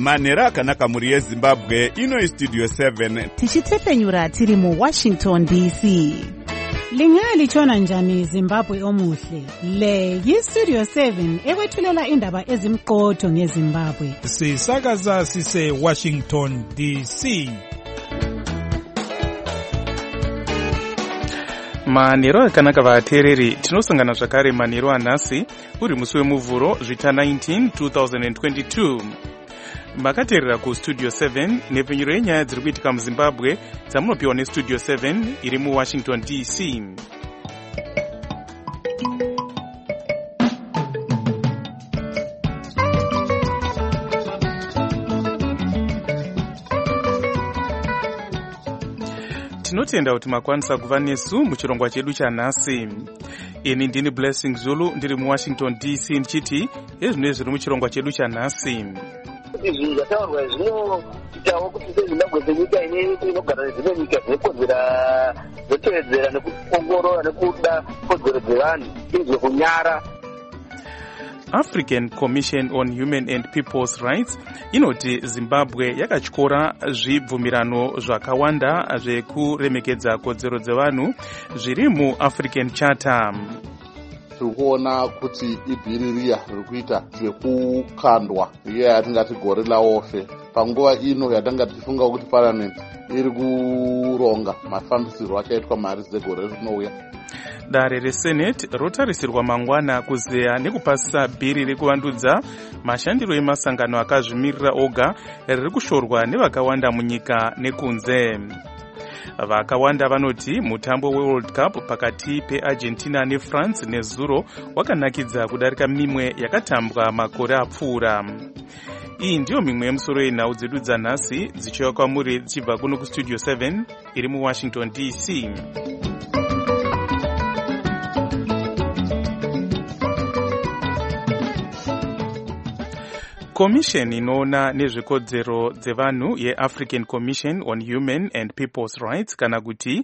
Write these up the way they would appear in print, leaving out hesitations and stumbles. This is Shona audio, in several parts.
manhero akanaka mhuri yezimbabwe. Ino istudio 7 tichitepfenyura tiri muWashington DC. Lingalitshona njani Zimbabwe omuhle? Le yistudio 7 ekwethulela indaba ezimqotho ngeZimbabwe. Sisakaza sise Washington DC. Manhero akanaka vateereri, tinosangana zvakare manhero anhasi uri musi wemuvhuro zvita 19 2022. Makateerera kustudio 7 nepfenyuro yenyaya dziri kuitika muZimbabwe dzamunopiwa nestudio 7 iri muWashington DC. Tinotenda kuti makwanisa kuva nesu muchirongwa chedu chanhasi. Ini ndini Blessing Zulu ndiri muWashington DC ndichiti ezvino zviri muchirongwa chedu chanhasi. Izvi zvataurwa zvinoitawo kuti seZimbabwe senyika inogara dzimwe nyika dzinokodzera dzotevedzera nekuongorora nekuda kodzero dzevanhu izvo kunyara. African Commission on Human and People's Rights inoti Zimbabwe yakatyora zvibvumirano zvakawanda zvekuremekedza kodzero dzevanhu zviri muAfrican Charter. Tirikuona kuti ibhiririya riri kuita zvekukandwa iyo yatingati gore laofe panguva ino yatanga tichifunga kuti parliament iri kuronga mafambisirwo akaitwa mari dzegore rinouya. Dare reSenate rotarisirwa mangwana kuzeya nekupasisa bhiri rekuvandudza mashandiro emasangano akazvimirira oga riri kushorwa nevakawanda munyika nekunze. Vakawanda vanoti mutambo weWorld Cup pakati peArgentina neFrance nezuro wakanakidza kudarika mimwe yakatambwa makore apfuura. Iyi ndiyo mimwe yemusoro yenhau dzedu dzanhasi dzichiuya kwamuri dzichibva kuno kustudio 7 iri muWashington DC. Commission inoona nezvekodzero dzevanhu yeAfrican Commission on Human and People's Rights kana kuti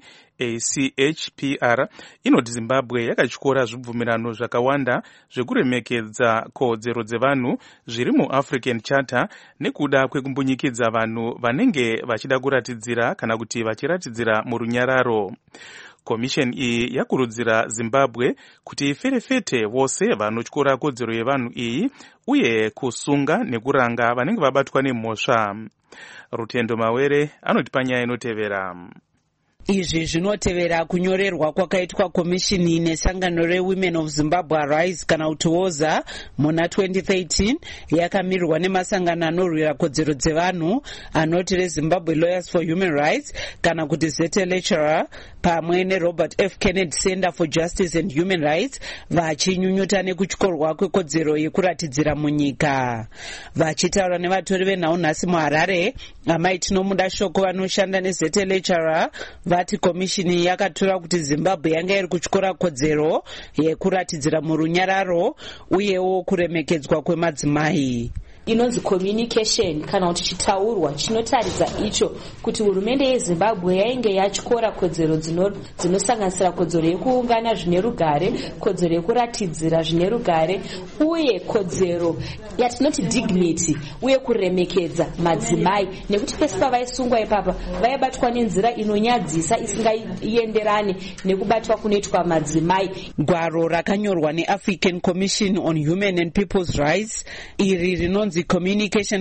ACHPR inoti Zimbabwe yakatyora zvibvumirano zvakawanda zvekuremekedza kodzero dzevanhu zviri muAfrican Charter nekuda kwekumbunyikidzwa vanhu vanenge vachida kuratidzira kana kuti vachiratidzira murunyararo. Commission iyi yakurudzira Zimbabwe kuti iferefete vose vanotyora kodzero yevanhu iyi uye kusunga nekuranga vanenge vabatwa nemhosva. Rutendo Mawere anoti panyaya inotevera. Izvi zvinotevera kunyorerwa kwakaitwa komishini nesangano reWomen of Zimbabwe Arise kana kuti WOZA muna 2013 yakamirirwa nemasangano anorwira kodzero dzevanhu anoti reZimbabwe Lawyers for Human Rights kana kuti ZLHR pamwe neRobert F. Kennedy Center for Justice and Human Rights vachinyunyuta nekutyorwa kwekodzero yekuratidzira munyika. Vachitaura nevatori venhau nhasi muHarare, amai Tinomuda Shoko vanoshanda neZLHR vati komishini yakatora kuti Zimbabwe yanga iri kutyora kodzero yekuratidzira murunyararo uyewo kuremekedzwa kwemadzimai. Inonzi communication kana kuti chitaurwa chinotaridza icho kuti hurumende yeZimbabwe yainge yatyora kodzero dzinosanganisira kodzero yekuungana zvine rugare, kodzero yekuratidzira zvine rugare uye kodzero yatinoti dignity uye kuremekedza madzimai nekuti pese pavaisungwa ipapa vaibatwa nenzira inonyadzisa isingaenderani nekubatwa kunoitwa madzimai. Gwaro rakanyorwa neAfrican Commission on Human and People's Rights iri rinonzi Communication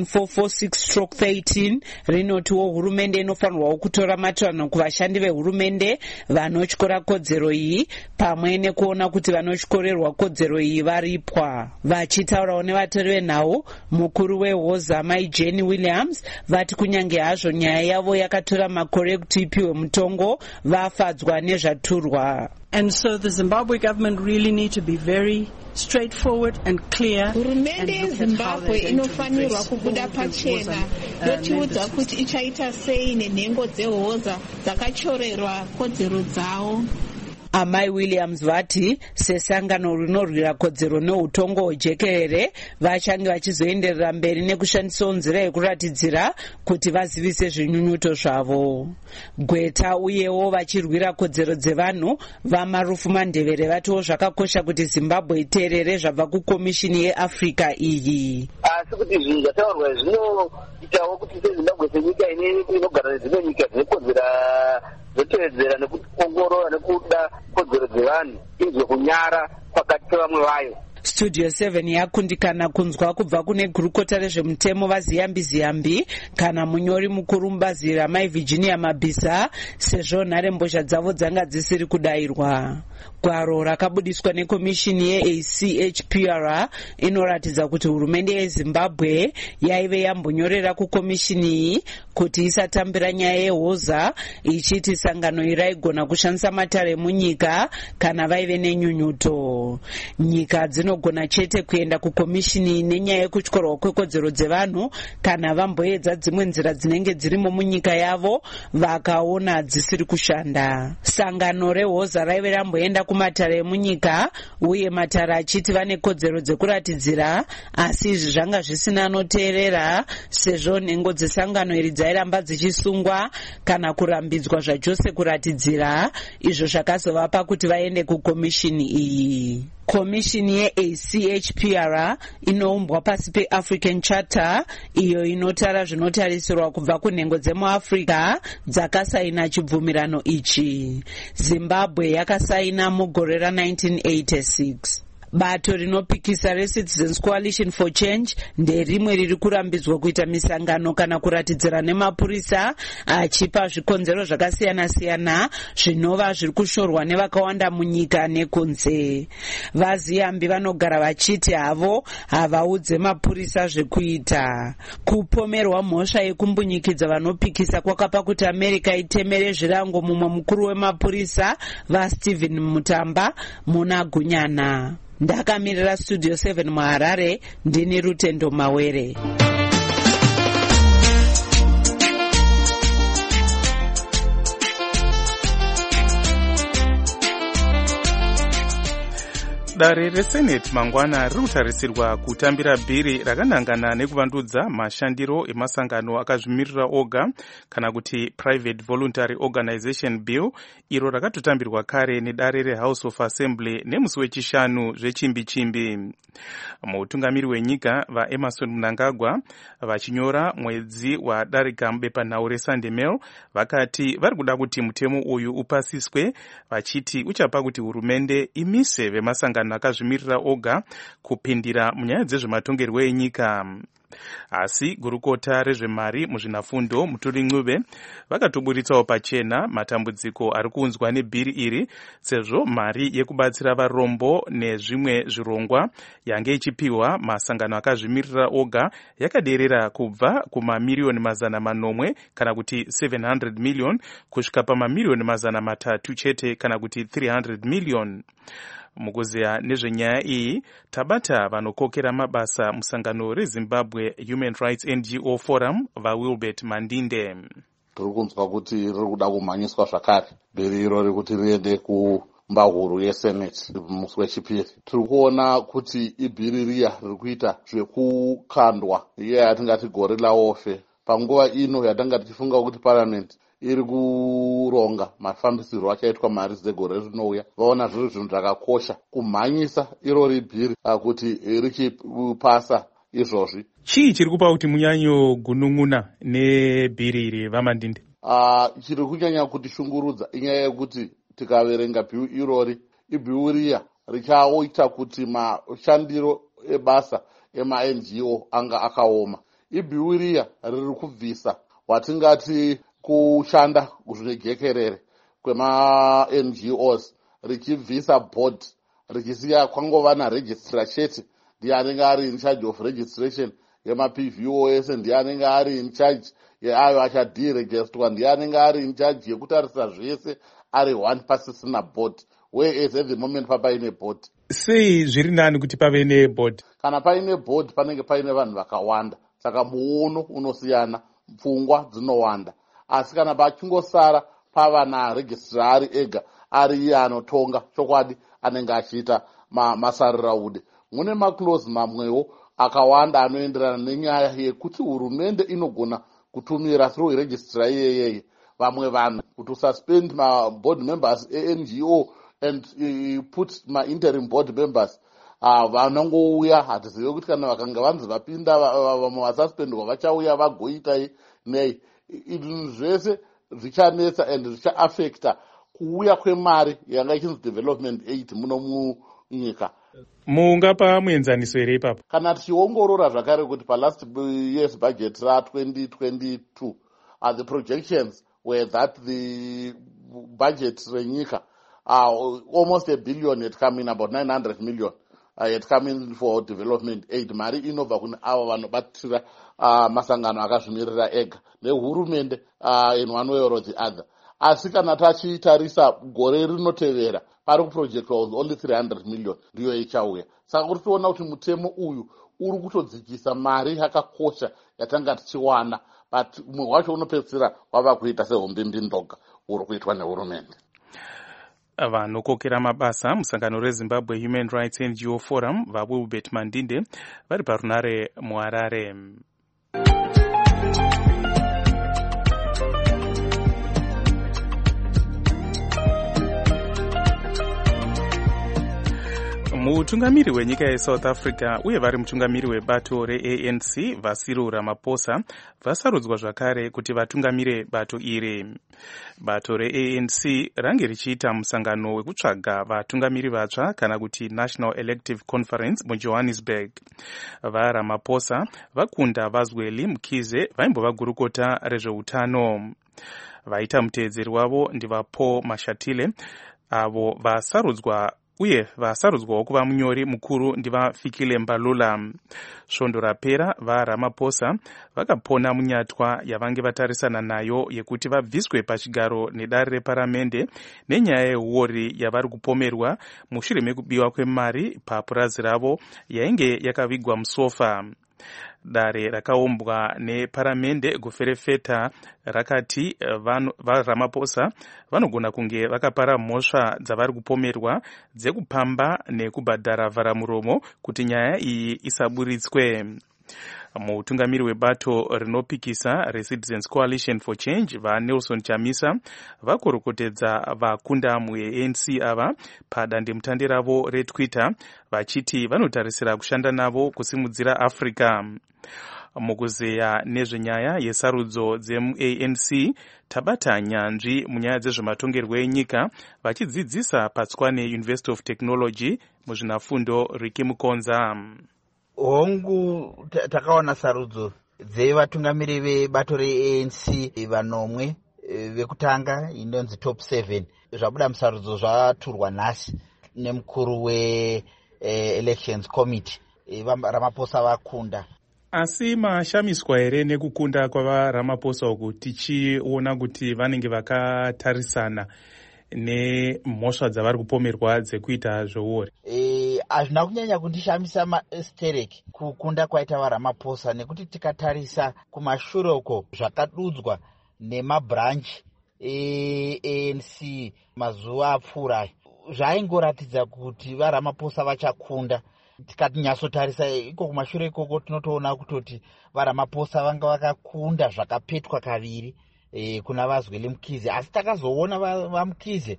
446/13 rinotiwo hurumende inofanirwa kutora matanho kuvashandi vehurumende vanotyora kodzero iyi pamwe nekuona kuti vanotyorerwa kodzero iyi varipwa. Vachitaurawo nevatori venhau, mukuru weWOZA mai Jenny Williams vati kunyange hazvo nyaya yavo yakatora makore kuti ipiwe mutongo vafadzwa nezvaturwa. And so the Zimbabwe government really need to be very straightforward and clear. Hurumende yeZimbabwe inofanirwa kubuda pachena yotiudza kuti ichaita sei nenhengo dzeWOZA dzakachorerwa kodzero dzavo. Amai Williams vati sesangano rinorwira kodzero neutongo hwejekerere vachange vachizoenderera mberi nekushandisawo nzira yekuratidzira kuti vazivise zvinyunyuto zvavo. Gweta uyewo vachirwira kodzero dzevanhu vaMarufu Mandevere vatiwo zvakakosha kuti Zimbabwe iteerere zvabva kukomishini yeAfrica iyi. Asi kuti zvinhu zvataurwa zvinoitawo kuti seZimbabwe senyika inogara nedzimwe nyika dzinokodzera dzotevedzera nekuongorora nekuda kodzero dzevanhu izvo kunyara pakati pevamwe vayo. Studio 7 yakundikana kunzwa kubva kune gurukota rezvemutemo vaZiyambi kana munyori mukuru mubazi raMai Virginia Mabisa sezvo nharembozha dzavo dzanga dzisiri kudayirwa. Gwaro rakabudiswa nekomishini yeACHPR inoratidza kuti hurumende yeZimbabwe yaive yambonyorera kukomishini iyi kuti isatambira nyaya yehoza ichiti sangano iri raigona kushandisa matare emunyika kana vaive nenyunyuto. Nyika dzinogona chete kuenda kukomishini nenyaya yekutyorwa kwekodzero dzevanhu kana vamboedza dzimwe nzira dzinenge dzirimo munyika yavo vakaona dzisiri kushanda. Sangano rehoza raive ramboenda kumatare emunyika uye matare achiti vane kodzero dzekuratidzira, asi izvi zvanga zvisina anoteerera sezvo nhengo dzesangano iri dzairamba dzichisungwa kana kurambidzwa zvachose kuratidzira, izvo zvakazovapa kuti vaende kukomishini iyi. Komishini yeACHPR inoumbwa pasi peAfrican Charter iyo inotara zvinotarisirwa kubva kunhengo dzemuAfrica dzakasaina chibvumirano ichi. Zimbabwe yakasaina mugore ra1986. Bato rinopikisa reCitizens Coalition for Change nderimwe riri kurambidzwa kuita misangano kana kuratidzira nemapurisa achipa zvikonzero zvakasiyana-siyana zvinova zviri kushorwa nevakawanda munyika nekunze. VaZiyambi vanogara vachiti havo havaudze mapurisa zvekuita. Kupomerwa mhosva yekumbunyikidza vanopikisa kwakapa kuti America itemere zvirango mumwe mukuru wemapurisa vaStephen Mutamba muna Gunyana. Ndakamirira Studio 7 muHarare, ndini Rutendo Mawere. Dare reSenate mangwana riri kutarisirwa kutambira bhiri rakanangana nekuvandudza mashandiro emasangano akazvimirira oga kana kuti Private Voluntary Organization Bill, iro rakatotambirwa kare nedare reHouse of Assembly nemusi wechishanu zvechimbi-chimbi. Mutungamiri wenyika vaEmerson Mnangagwa vachinyora mwedzi wadarika mubepanhau reSunday Mail vakati vari kuda kuti mutemo uyu upasiswe, vachiti uchapa kuti hurumende imise vemasangano akazvimirira oga kupindira munyaya dzezvematongerwo enyika. Asi gurukota rezvemari muzvinafundo Muturi Ncube vakatoburitsawo pachena matambudziko ari kuunzwa nebhiri iri, sezvo mari yekubatsira varombo nezvimwe zvirongwa yange ichipiwa masangano akazvimirira oga yakaderera kubva kumamiliyoni 800 kana kuti 700 million kusvika pamamiliyoni 300 chete kana kuti 300 million. Mukuziya nezvenyaya iyi tabata vanokokera mabasa musangano reZimbabwe Human Rights NGO Forum vaWilbert Mandinde. Tiri kunzwa kuti riri kuda kumhanyiswa zvakare bhiri iro rekuti riende kumbahuru yeSenate musi wechipiri. Tiri kuona kuti ibhiri riya riri kuita zvekukandwa iye yatingati gore laofe panguva ino yatanga tichifunga kuti parliament iri kuronga mafambisirwo achaitwa mari dzegore rinouya. Vaona zviri zvinhu zvakakosha kumhanyisa irori bhiri kuti richipasa izvozvi. Chii chiri kupa kuti munyanyo gunun'una nebhiri iri vaMandinde? Chiri kunyanya kuti shungurudza inyaya yekuti tikaverenga bhiu irori, ibhiu riya richaoita kuti mashandiro ebasa ema-NGO anga akaoma. Ibhiu riya riri kubvisa watingati kushanda zvejekerere kwema-NGOs richibvisa board richisiya kwangova naregistrar chete, ndiye anenge ari in charge of registration yema-PVOS, ndiye anenge ari in charge yeayo achaderegistwa, ndiye anenge ari in charge yekutarisa zvese ari one pasisina board, whereas at the moment papaine board. Sei zviri nani kuti pave neboard? Kana paine board panenge paine vanhu vakawanda, saka muono unosiyana, pfungwa dzinowanda. Asi kana pachingosara pava naregistrari ega ari iye anotonga chokwadi anenge achiita masaruraude. Mune maclose mamwewo akawanda anoenderana nenyaya yekuti hurumende inogona kutumira through registrar iyeyeye vamwe vanhu kuti suspend board members NGO and put interim board members. Vanongouya hatizive kuti kana vakanga vanzi vapinda vamwe vasuspendwa vachauya vagoita nei. Izvi zvese zvichanetsa and zvichaaffecta kuuya kwemari yanga ichinzi development aid muno munyika. Mungapa muenzaniso here ipapo? Kana tichiongorora zvakare kuti palast year's budget ra2022 the projections were that the budget renyika almost $1 billion had come in, about 900 million had come in for development aid. Mari inobva kune ava vanobatira masangano akazvimirira ega nehurumende in one way or the other. Asi kana tachitarisa gore rinotevera pari kuprojectwa only 300 million ndiyo ichauya. Saka kuti tiona kuti mutemo uyu uri kutodzikisa mari yakakosha yatanga tichiwana, but umwe wacho unopedzisira wava kuita sehombindindoga uri kuitwa nehurumende. Vanokokera mabasa musangano reZimbabwe Human Rights NGO Forum vaWilbert Mandinde vari parunare muHarare. Mutungamiri wenyika yeSouth Africa uye vari mutungamiri webato reANC Vasiro Ramaphosa vasarudzwa zvakare kuti vatungamire bato iri. Bato reANC range richiita musangano wekutsvaga vatungamiri vatsva kana kuti National Elective Conference muJohannesburg. VaRamaphosa vakunda Vazweli Mkhize vaimbova gurukota rezveutano. Vaita muteedzeri wavo ndivaPaul Mashatile avo vasarudzwawo kuva munyori mukuru ndivaFikile Mbalula. Svondo rapera vaRamaphosa vakapona munyatwa yavange vatarisana nayo yekuti vabviswe pachigaro nedare reparamende nenyaya yehuori yavari kupomerwa mushure mekubiwa kwemari papurazi ravo yainge yakavigwa musofa. Dare rakaumbwa neparamende guferefeta rakati vaRamaphosa vanogona kunge vakapara mhosva dzavari kupomerwa dzekupamba nekubhadhara vharamuromo kuti nyaya iyi isaburitswe. Mutungamiri webato rinopikisa reCitizens Coalition for Change vaNelson Chamisa vakorokotedza vakunda muANC ava padandemutande ravo reTwitter vachiti vanotarisira kushanda navo kusimudzira Africa. Mukuzeya nezvenyaya yesarudzo dzemuANC tabata nyanzvi munyaya dzezvematongerwo enyika vachidzidzisa patswane University of Technology muzvinafundo Riki Mukonza. Hongu takaona sarudzo dzevatungamiri vebato reANC vanomwe vekutanga inonzi top 7 zvabuda musarudzo zvaturwa nhasi nemukuru we-elections committee. Ramaphosa vakunda. Asi mashamiswa here nekukunda kwavaRamaphosa uku tichiona kuti vanenge vakatarisana nemhosva dzavari kupomerwa dzekuita zvouori? Hazvina kunyanya kundishamisa mastereki kukunda kwaita vaRamaphosa nekuti tikatarisa kumashure uko zvakadudzwa nemabranchi ANC mazuva apfuura zvaingoratidza kuti vaRamaphosa vachakunda. Tikatinyasotarisa iko kumashure ikoko tinotoona kutoti vaRamaphosa vanga vakakunda zvakapetwa kaviri kuna Vazweli Mkhize, asi takazoona vaMkhize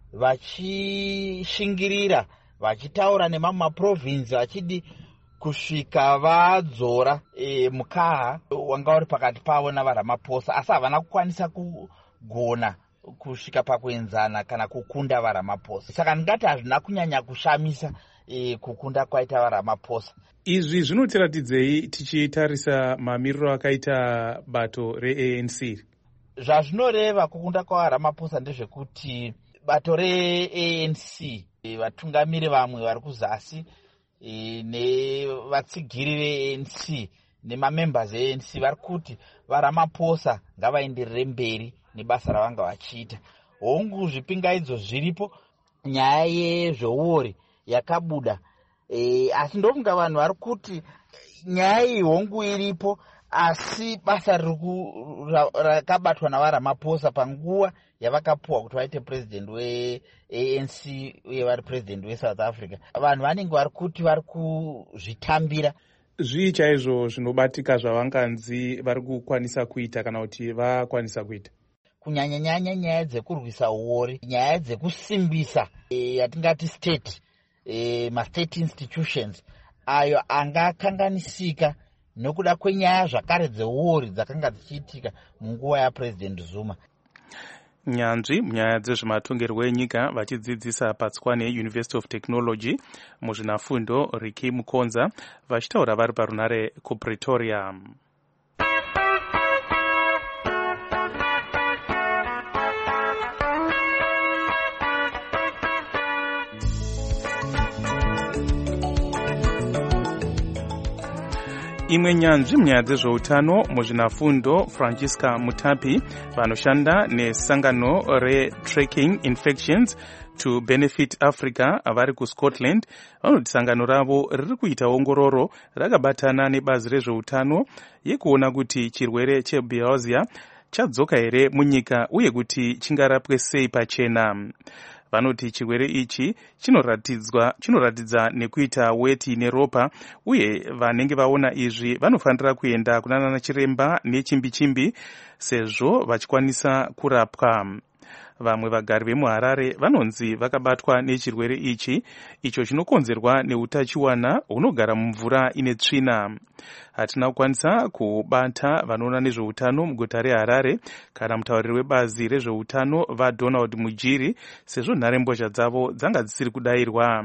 vachishingirira vachitaura nemamwe maprovinsi vachidi kusvika vadzora mukaha wanga uri pakati pavo navaRamaphosa, asi havana kukwanisa kugona kusvika pakuenzana kana kukunda vaRamaphosa. Saka ndingati hazvina kunyanya kushamisa kukunda kwaita vaRamaphosa. Izvi zvinotiratidzei tichitarisa mamiriro akaita bato reANC? Zvazvinoreva kukunda kwavaRamaphosa ndezvekuti bato reANC vatungamiri vamwe vari kuzasi nevatsigiri veANC nemamembers eANC vari kuti vaRamaphosa ngavaenderere mberi nebasa ravanga vachiita. Hongu zvipingaidzo zviripo, nyaya yezveuori yakabuda, asi ndofunga vanhu vari kuti nyaya iyi hongu iripo, asi basa rakabatwa navaRamaphosa panguva yavakapuwa kuti vaite president weANC uye vari president weSouth Africa, vanhu vanenge vari kuti vari kuzvitambira. Zvii chaizvo zvinobatika zvavanganzi vari kukwanisa kuita kana kuti vakwanisa kuita? Kunyanya-nyanya nyaya dzekurwisa uori, nyaya dzekusimbisa yatingati state, ma-state institutions ayo anga akanganisika nokuda kwenyaya zvakare dzeuori dzakanga dzichiitika munguva yaPresident Zuma. Nyanzvi munyaya dzezvematongerwo enyika vachidzidzisa paTswane University of Technology muzvinafundo Riki Mukonza vachitaura vari parunare kuPretoria. Imwe nyanzvi munyaya dzezveutano muzvinafundo Francisca Mutapi vanoshanda nesangano re-Tracking Infections to Benefit Africa vari kuScotland vanoti sangano ravo riri kuita ongororo rakabatana nebazi rezveutano yekuona kuti chirwere chebilharzia chadzoka here munyika uye kuti chingarapwe sei pachena. Vanoti chirwere ichi chinoratidza nekuita weti neropa uye vanenge vaona izvi vanofanira kuenda kunana chiremba nechimbi-chimbi sezvo vachikwanisa kurapwa. Vamwe vagari vemuHarare vanonzi vakabatwa nechirwere ichi icho chinokonzerwa neutachiwana hunogara mumvura ine tsvina. Hatina kukwanisa kubata vanoona nezveutano muguta reHarare kana mutauriri webazi rezveutano vaDonald Mujiri sezvo nharembozha dzavo dzanga dzisiri kudayirwa.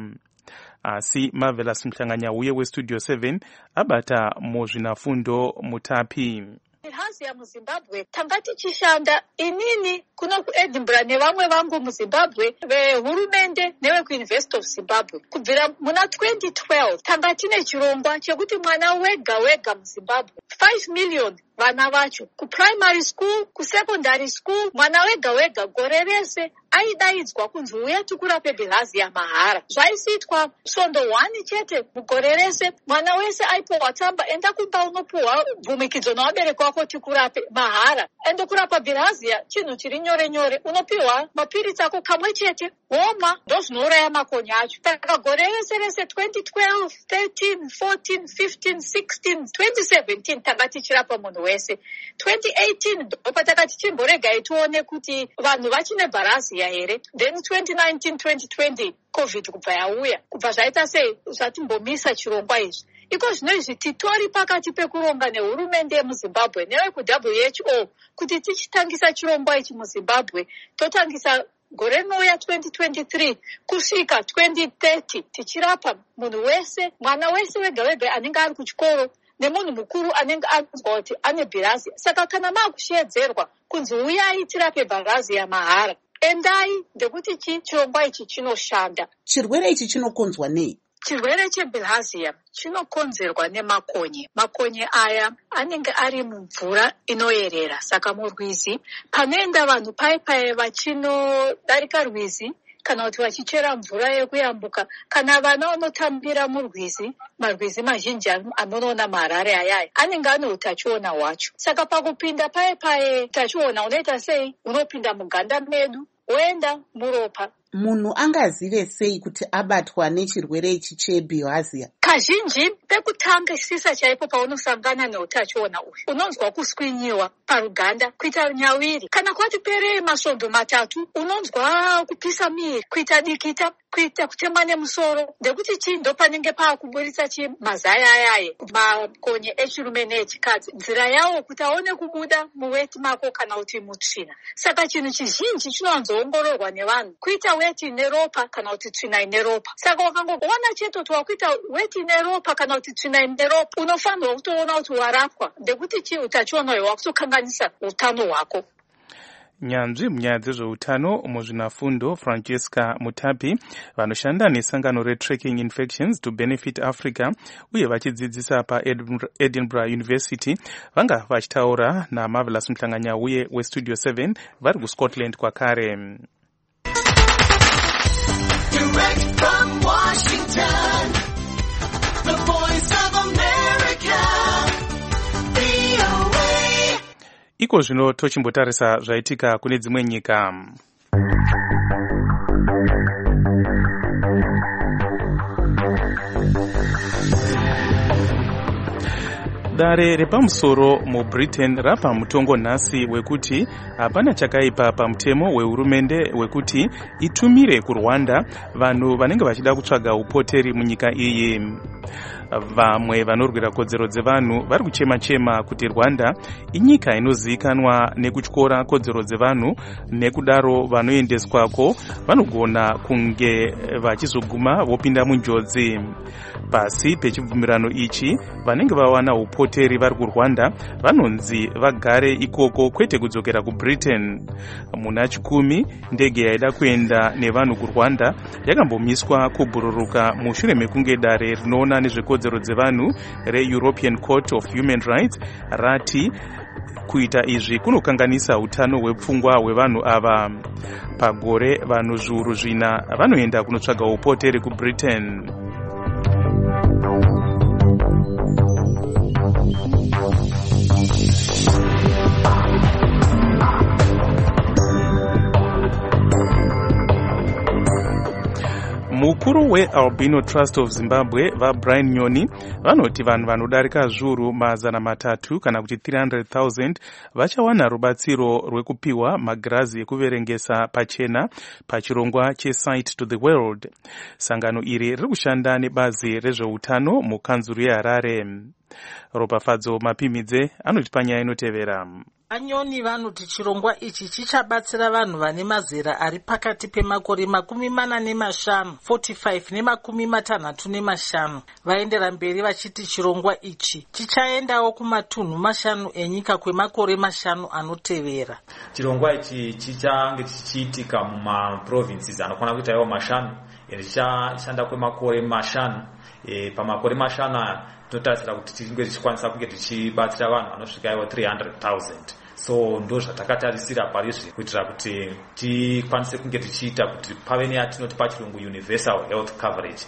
Asi Marvelous Mhlanganyauye weStudio 7 abata muzvinafundo Mutapi. Bilharzia muZimbabwe tanga tichishanda inini kuno kuEdinburgh nevamwe vangu muZimbabwe vehurumende nevekuUniversity of Zimbabwe kubvira muna 2012 tanga tine chirongwa chekuti mwana wega muZimbabwe 5 million vana vacho kuprimary school kusecondary school mwana wega gore rese aidaidzwa kunzi uya tikurape bilharzia mahara. Zvaisiitwa svondo 1 chete mugore rese, mwana wese aipiwa tsamba enda kumba unopiwa bvumikidzo nevabereki vako tikurape mahara. Ende kurapa bilharzia chinhu chiri nyore, unopiwa mapiritsi ako kamwe chete womwa ndozvinouraya makonye acho. Saka gore rese 2012, 13, 14, 15, 16, 2017 tanga tichirapa munhu wese. 2018 ndopataka tichimborega tione kuti vanhu vachine bilharzia here. Then 2019, 2020 COVID kubva yauya. Kubva zvaita sei zvatimbomisa chirongwa izvi. Iko zvino izvi titori pakati pekuronga nehurumende yemuZimbabwe neveku-WHO kuti tichitangisa chirongwa ichi muZimbabwe totangisa gore rinouya 2023 kusvika 2030 tichirapa munhu wese, mwana wese wega anenge ari kuchikoro nemunhu mukuru anenge anzwa kuti ane bilharzia. Saka kana maakushedzerwa kunzi uyai tirape bilharzia mahara, endai ndekuti chirongwa ichi chinoshanda. Chirwere ichi chinokonzwa nei? Chirwere chebilharzia chinokonzerwa nemakonye. Makonye aya anenge ari mumvura inoyerera. Saka murwizi panoenda vanhu pai vachinodarika rwizi kana kuti vachichera mvura yekuyambuka, kana vana vanotambira murwizi, marwizi mazhinji anoona maHarare ayaya anenge ane utachiona hwacho. Saka pakupinda pai utachiona unoita sei? Unopinda muganda medu woenda muropa. Munhu angazive sei kuti abatwa nechirwere ichi chebilharzia? Kazhinji pekutangisisa chaipo paunosangana neutachiona uyu unonzwa kuswinyiwa paruganda, kuita nyawiri, kana kwati perei masvondo 3 unonzwa kupisa miri, kuita dikita, kuita kutemwa nemusoro. Ndekuti chii ndo panenge paakuburitsa mazaya ayaye makonye echirume neechikadzi nzira yawo kuti aone kubuda muweti mako kana kuti mutsvina. Saka chinhu chizhinji chinowanzoongororwa nevanhu kuita weti neropa kana kuti tsvina ine ropa. Saka wakangoona chete kuti wakuita weti neropa kana kuti tsvina ine ropa unofanirwa kutoona kuti warapwa, ndekuti chii utachiona iwe wakutokanganisa utano hwako. Nyanzvi munyaya dzezveutano muzvinafundo Francisca Mutapi vanoshanda nesangano re-Tracking Infections to Benefit Africa uye vachidzidzisa paEdinburgh University vanga vachitaura naMarvelous Mhlanganyauye weStudio 7 vari kuScotland kwakare. Direct from Washington, the Voice of America, VOA. iko zvino tochimbotarisa zvaitika kune dzimwe nyika. Dare repamusoro muBritain rapa mutongo nhasi wekuti hapana chakaipa pamutemo wehurumende wekuti itumire kuRwanda vanhu vanenge vachida kutsvaga upoteri munyika iyi. Vamwe vanorwira kodzero dzevanhu vari kuchema-chema kuti Rwanda inyika inozivikanwa nekutyora kodzero dzevanhu, nekudaro vanoendeswako vanogona kunge vachizoguma vopinda munjodzi. Pasi pechibvumirano ichi, vanenge vawana upoteri vari kuRwanda vanonzi vagare ikoko kwete kudzokera kuBritain. Muna 10 ndege yaida kuenda nevanhu kuRwanda yakambomiswa kubhururuka mushure mekunge dare rinoona nezvekodzero dzevanhu reEuropean Court of Human Rights rati kuita izvi kunokanganisa utano hwepfungwa hwevanhu ava. Pagore vanhu zviuru 4 vanoenda kunotsvaga upoteri kuBritain. Mukuru weAlbino Trust of Zimbabwe vaBrian Nyoni vanoti vanhu vanodarika zviuru 300 kana kuti 300,000 vachawana rubatsiro rwekupiwa magirazi ekuverengesa pachena pachirongwa cheSight to the World. Sangano iri riri kushanda nebazi rezveutano mukanzuru yeHarare. Ropafadzo Mapimidze anoti panyaya inotevera. Anyoni vanoti chirongwa ichi chichabatsira vanhu vane mazera ari pakati pemakore 45 45 vaendera mberi vachiti chirongwa ichi chichaendawo kumatunhu 5 enyika kwemakore 5 anotevera. Chirongwa ichi chichange chichiitika mumaprovinces anokwana kuita iwo 5 chichashanda kwemakore 5. Pamakore 5 totarisira kuti tinge tichikwanisa kunge tichibatsira vanhu vanosvika iwo 300,000. So ndo zvatakatarisira parizvi kuitira kuti tikwanise kunge tichiita kuti pave neyatinoti pachirungu universal health coverage.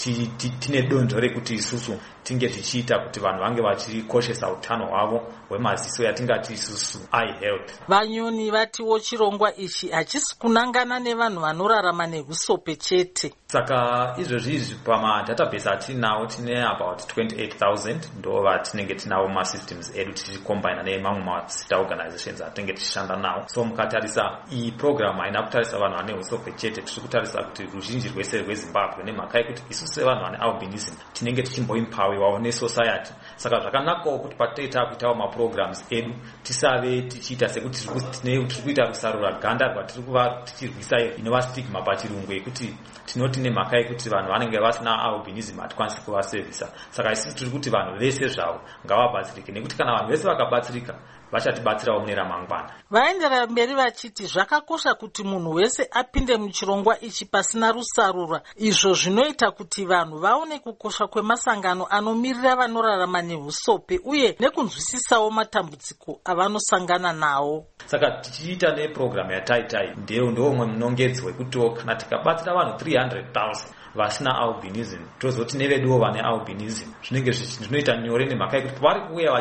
Tine donzvo rekuti isusu tinge tichiita kuti vanhu vange vachikoshesa utano hwavo hwemaziso yatingati isusu eye health. Vanyoni vatiwo chirongwa ichi hachisi kunangana nevanhu vanorarama nehusope chete. Saka izvozvi pamadatabase atinawo tine about 28,000 ndo vatinenge tinawo masystems edu tichikombina nemamwe masita organizations atinenge tichishanda nawo. So mukatarisa iyi program haina kutarisa vanhu vane husope chete, tiri kutarisa kuti ruzhinji rwese rweZimbabwe nemhaka yekuti isusu sevanhu vane albinism tinenge tichimboimpawiwawo nesociety. Saka zvakanakawo kuti patinoita kuitawo maprograms edu tisave tichiita sekuti tiri kuita kusarura ganda rwatiri kuva tichirwisa inova stigma pachirungu yekuti tinoti nemhaka yekuti vanhu vanenge vasina albinism hatikwanisi kuvasevhisa. Saka isusu tiri kuti vanhu vese zvavo ngavabatsirike, nekuti kana vanhu vese vakabatsirika vachatibatsirawo mune ramangwana. Vaendera mberi vachiti zvakakosha kuti munhu wese apinde muchirongwa ichi pasina rusarura, izvo zvinoita kuti vanhu vaone kukosha kwemasangano anomirira vanorarama nehusope uye nekunzwisisawo matambudziko avanosangana nawo. Saka tichiita neprogramu yataitai ndomwe munongedzo wekutiwo kana tikabatsira vanhu 300,000 vasina albinism tozoti neveduwo vane albinism zvinenge zvinoita nyore nemhaka yekuti vari kuuya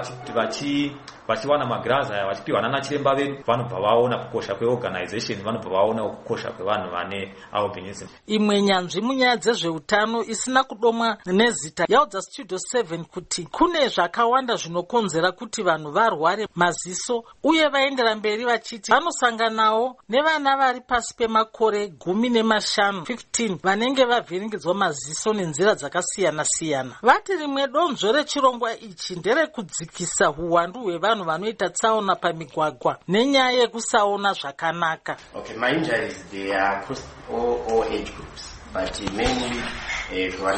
vachiwana magirazi aya vachipiwa nana chiremba vedu vanobva vaona kukosha kweorganization, vanobva vaona kukosha kwevanhu vane albinism. Imwe nyanzvi munyaya dzezveutano isina kudomwa nezita yaudza Studio 7 kuti kune zvakawanda zvinokonzera kuti vanhu varware maziso uye vaendera mberi vachiti vanosanganawo nevana vari pasi pemakore 15 15 vanenge vavhiringidzwa maziso nenzira dzakasiyana-siyana. Vati rimwe donzvo rechirongwa ichi nderekudzikisa huwandu hwevanhu vanoita tsaona pamigwagwa nenyaya yekusaona zvakanaka. Okay, my injuries they are across all age groups, but mainly vana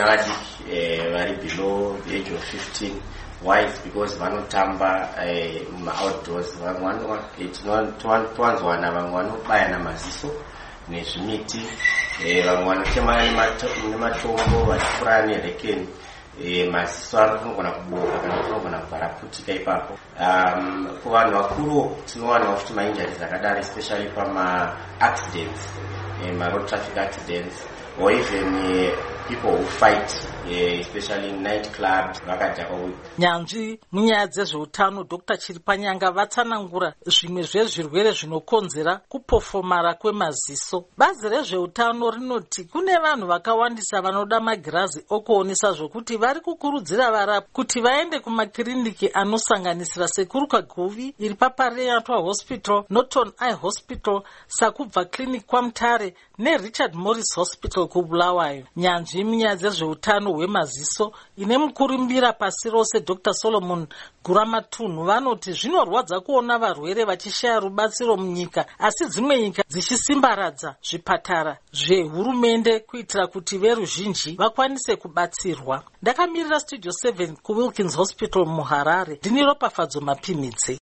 vari below the age of 15. Why? It's because vanotamba outdoors. Towanzwana vamwe vanobaya namaziso nezvimiti, vamwe vanotema nematombo vachifura nerekeni. Maziso anogona kuboka kana anogona kubvaraputika ipapo. Kuvanhu vakuru tinowanawo kuti mainjuries akadaro especially pama-accidents, ma-road traffic accidents, or even people who fight especially in night clubs vakadhako. Nyanzvi munyaya dzezveutano Dr. Chiripanyanga vatsanangura zvimwe zvezvirwere zvinokonzera kupofomara kwemaziso. Bazi rezveutano rinoti kune vanhu vakawandisa vanoda magirazi okuonesa zvokuti vari kukurudzira varapi kuti vaende kumakiriniki anosanganisira Sekuruka Govi iri paPariatwa Hospital, Norton Eye Hospital, Sakubva Clinic kwaMutare neRichard Morris Hospital kuBulawayo. Nyanzvi munyaya dzezveutano hwemaziso ine mukurumbira pasi rose Dr. Solomon Guramatunhu vanoti zvinorwadza kuona varwere vachishaya rubatsiro munyika, asi dzimwe nyika dzichisimbaradza zvipatara zvehurumende kuitira kuti veruzhinji vakwanise kubatsirwa. Ndakamirira Studio 7 kuWilkins Hospital muHarare, ndini Ropafadzo Mapimitse.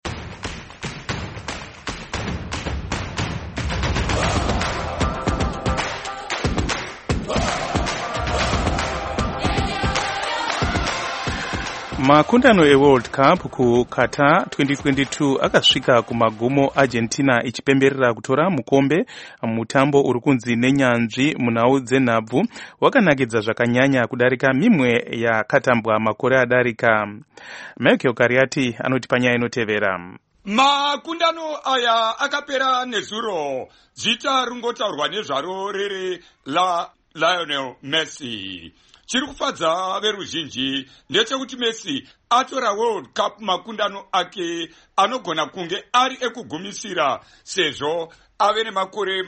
Makundano eWorld Cup kuQatar 2022 akasvika kumagumo. Argentina ichipemberera kutora mukombe. Mutambo uri kunzi nenyanzvi munhau dzenhabvu wakanakidza zvakanyanya kudarika mimwe yakatambwa makore adarika. Michael Kariati anoti panyaya inotevera. Makundano aya akapera nezuro. Zita rungotaurwa nezvaro rere la Lionel Messi. Chiri kufadza veruzhinji ndechekuti Messi atora World Cup makundano ake anogona kunge ari ekugumisira sezvo ave nemakore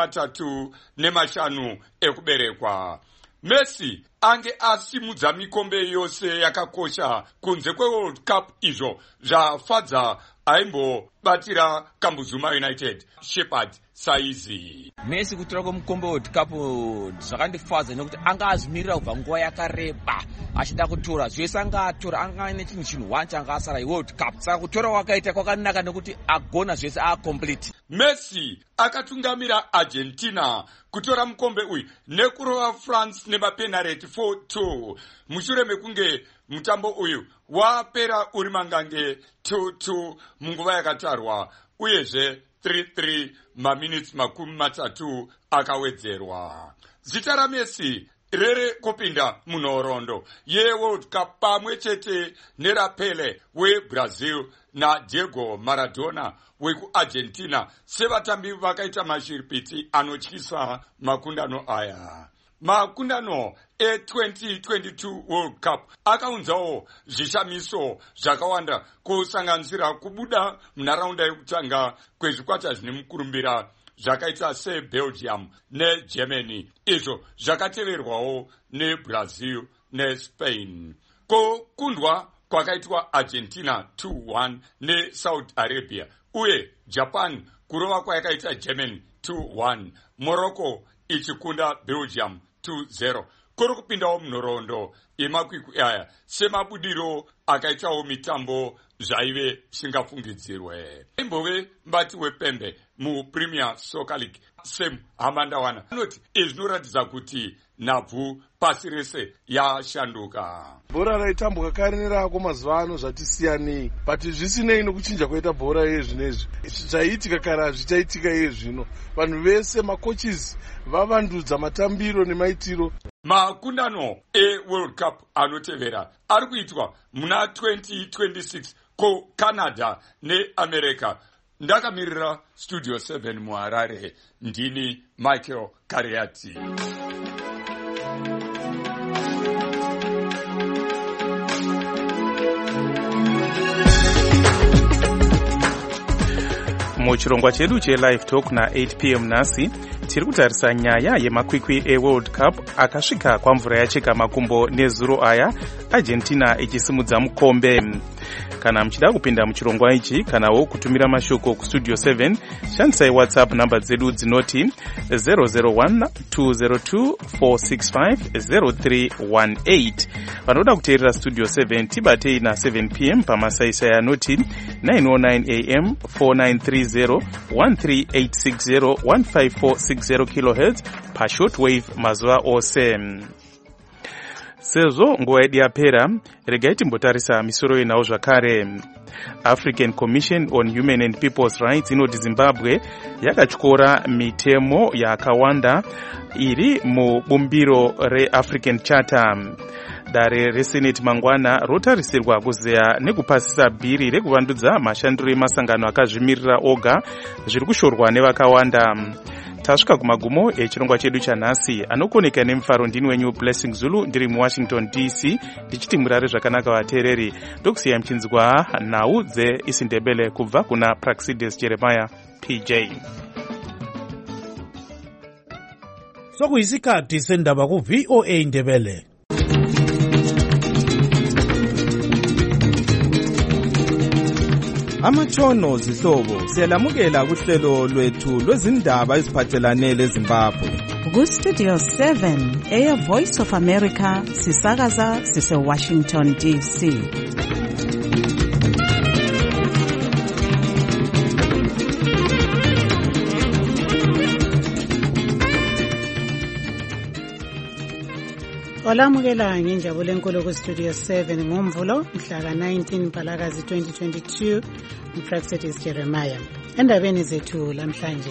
35 ekuberekwa. Messi ange asimudza mikombe yose yakakosha kunze kweWorld Cup izvo zvafadza aimbobatira Kambuzuma United Shepherd saizi. Messi kutora kwemukombe World Cup zvakandifadza nekuti anga azvimirira kubva nguva yakareba achida kutora zvese anga atora anga ane chinhu changa asara iWorld Cup. Saka kutora kwakaita kwakanaka nekuti agona zvese complete. Messi akatungamira Argentina kutora mukombe uyu nekurova France nemapenalty 4-2 mushure mekunge mutambo uyu wapera uri mangange 2-2 munguva yakatarwa uyezve 3-3 maminutes 30 akawedzerwa. Zita raMessi rere kupinda munhoroondo yeWorld Cup pamwe chete neRapele weBrazil naDiego Maradona wekuArgentina sevatambi vakaita mashiripiti anotyisa makundano aya. Makundano e2022 World Cup akaunzawo zvishamiso zvakawanda kusanganisira kubuda munharaunda yekutanga kwezvikwata zvine mukurumbira zvakaita seBelgium neGermany, izvo zvakateverwawo neBrazil neSpain. Kukundwa kwakaitwa Argentina 2-1 neSaudi Arabia uye Japan kurova kwayakaita Germany 2-1, Morocco ichikunda Belgium 2-0. Kuri kupindawo munhoroondo yemakwikwi aya semabudiro akaitawo mitambo zvaive singafungidzirwe. Imbove mbati wepembe muPremier Soccer League Sam Hamandawana anoti izvi zvinoratidza kuti nhabvu pasi rese yashanduka. Bhora raitambwa kare nerako mazuva ano zvatisiyanei, but zvisinei nokuchinja kwaita bhora yezvinezvi. Zvaiitika kare hazvichaitika yezvino. Vanhu vese makochis vavandudza matambiro nemaitiro. Makundano eWorld Cup anotevera ari kuitwa muna 2026 kuCanada neAmerica. Ndakamirira Studio 7 muHarare, ndini Michael Kariati. Muchirongwa chedu cheLive Talk na8 p.m. nhasi tiri kutarisa nyaya yemakwikwi eWorld Cup akasvika kwamvura yacheka makumbo nezuro aya, Argentina ichisimudza mukombe. Kana muchida kupinda muchirongwa ichi kanawo kutumira mashoko kuStudio 7, shandisai WhatsApp namba dzedu dzinoti 001-202-465-0318. Vanoda kuteerera Studio 7 tibatei na7 p.m. pamasaisai anoti 909 am 4930 13860 15460 kHz pashortwave mazuva ose. sezvo nguva yedu yapera, regai timbotarisa misoro yenawo zvakare. African Commission on Human and People's Rights inoti Zimbabwe yakatyora mitemo yakawanda iri mubumbiro reAfrican Charter. Dare reSenate mangwana rotarisirwa kuzeya nekupasisa bhiri rekuvandudza mashandiro emasangano akazvimirira oga zviri kushorwa nevakawanda. Tasvika kumagumo echirongwa chedu chanhasi. Anokoneka nemufaro ndini wenyu Blessing Zulu, ndiri muWashington DC, ndichiti murare zvakanaka vateereri. Ndokusiya mchinzwa nhau dzeIsindebele kubva kuna Praxidis Jeremiah PJ. Sokuyisikhathi sendaba ku VOA Ndebele. Amatshono zihlobo siyalamukela kuhlelo lwethu lwezindaba eziphathelane leZimbabwe. Ku Studio 7 Air Voice of America sisakaza sise Washington DC. Olamukela ngenjabulo enkulu ku Studio 7 ngomvulo mhla ka-19 Mpalakazi 2022 uPraxidis Jeremiah. Endabeni zethu lamhlanje.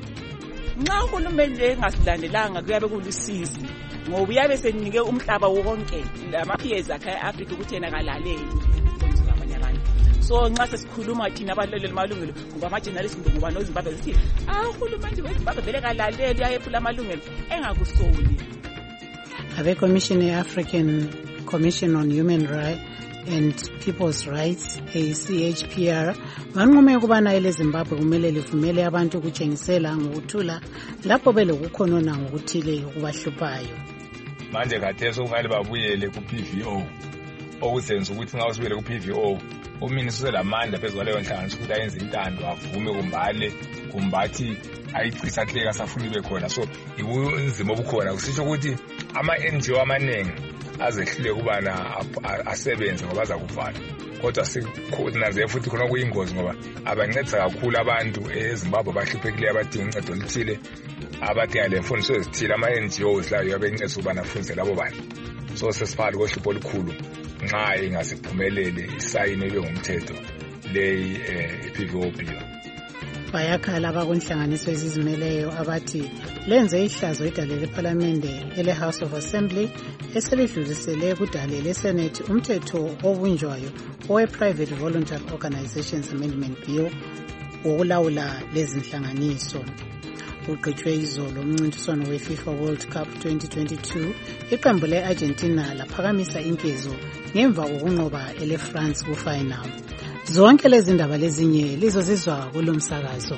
Nxa uhulumende engasilandelanga kuyabe kulisizi ngoba uyabe senike umhlaba wonke lamaphiyezi akhe eAfrika ukuthi yena kalaleli ngabanye abantu. So nxa sesikhuluma thina abaleleli malungelo ngoba ama-journalist ngoba noZimbabwe sithi uhulumende weZimbabwe vele kalaleli uyayephula amalungelo engakusoli. Abe-Commission ye-African Commission on Human Rights and People's Rights, ACHPR, banqume ukubana eleZimbabwe kumele livumele abantu ukutshengisela ngokuthula lapho belokukhonona ngokuthile okubahluphayo. Manje khathesi kumele babuyele ku-PVO okuzenza ukuthi nxa usibuyele ku-PVO uminister uselamandla phezu kwaleyo nhlanganiso ukuthi ayenze intando avume kumbale kumbathi ayicisa kuhleka asafuna ibe khona. So ubunzima obukhona kusitsho ukuthi ama-NGO amaningi azehluleka ukubana asebenze ngoba aza kuvala. Kodwa sikunaze futhi khona kuyingozi ngoba abancedisa kakhulu abantu eZimbabwe bahluphekile abadinga uncedo oluthile abadinga le mfundiso ezithile ama-NGOs layo yabencedisa ukubana afundise labo bantu. So sesiphakathi kohlupho olukhulu nxa ingasiphumelele isayini ebe ngumthetho leyi i-PVO bill. Bayakhala abakunhlanganiso ezizimeleyo abathi lenze ihlazo idale lePhalamende ele-House of Assembly eselidlulisele kudale leSenate umthetho obunjwayo owe-Private Voluntary Organizations Amendment Bill wokulawula lezi nhlanganiso. Uqhutshwe izolo umncintiswano weFIFA World Cup 2022 iqembu le-Argentina laphakamisa inkezo ngemva kokunqoba ele-France ku-final. Zonke lezi ndaba lezinye lizozizwa kulo msakazo.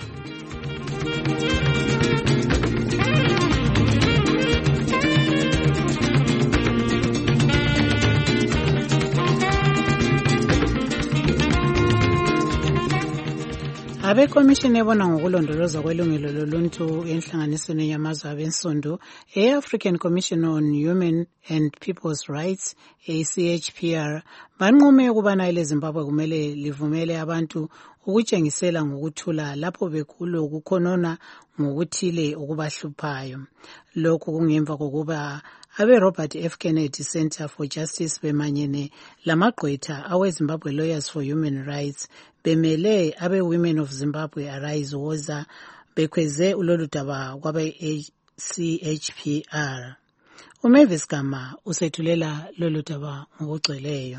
Abe-Commission ebona ngokulondolozwa kwelungelo loluntu enhlanganisweni yamazwe abensundu e-African Commission on Human and People's Rights, ACHPR, banqume ukubana eleZimbabwe kumele livumele abantu ukutshengisela ngokuthula lapho bekulo ukukhonona ngokuthile okubahluphayo. Lokhu kungemva kokuba abe-Robert F. Kennedy Center for Justice bemanyene lamagqwetha awe-Zimbabwe Lawyers for Human Rights bemele abe-Women of Zimbabwe Arise woza bekhweze ulolu daba kwabe-ACHPR. uMavis Gama usethulela lolu daba ngokugcweleyo.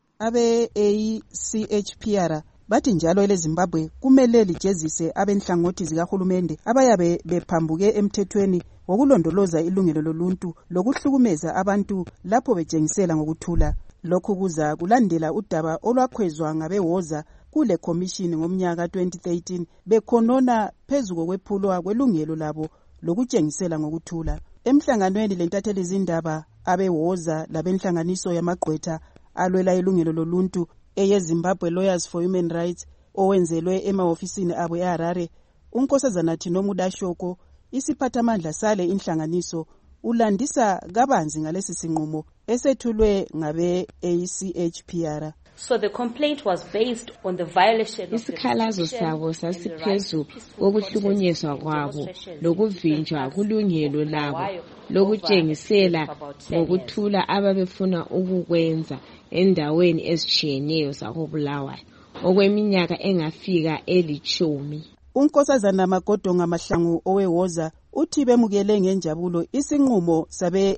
Abe-ACHPR bathi njalo eleZimbabwe kumele lijezise abenhlangothi zikahulumende abayabe bephambuke emthethweni wokulondoloza ilungelo loluntu lokuhlukumeza abantu lapho betshengisela ngokuthula. Lokhu kuza kulandela udaba olwakhwezwa ngabewoza kule commission ngomnyaka 2013 bekhonona phezu kokwephulwa kwelungelo labo lokutshengisela ngokuthula. Emhlanganweni lentatheli izindaba abewoza labenhlanganiso yamagqwetha alwela ilungelo loluntu eyeZimbabwe Lawyers for Human Rights owenzelwe emahofisini abo eHarare, uNkosazana Thinomu Dashoko, isiphathamandla sale inhlanganiso, ulandisa kabanzi ngalesi sinqumo esethulwe ngabe-ACHPR. So the complaint was based on the violation of isikhalazo sabo sasiphezu kokuhlukunyezwa kwabo lokuvinjwa kulungelo labo lokutshengisela ngokuthula ababefuna ukukwenza endaweni ezitshiyeneyo zakoBulawayo okweminyaka engafika 10. unkosazana Magodonga Mahlangu owewoza uthi bemukele ngenjabulo isinqumo sabe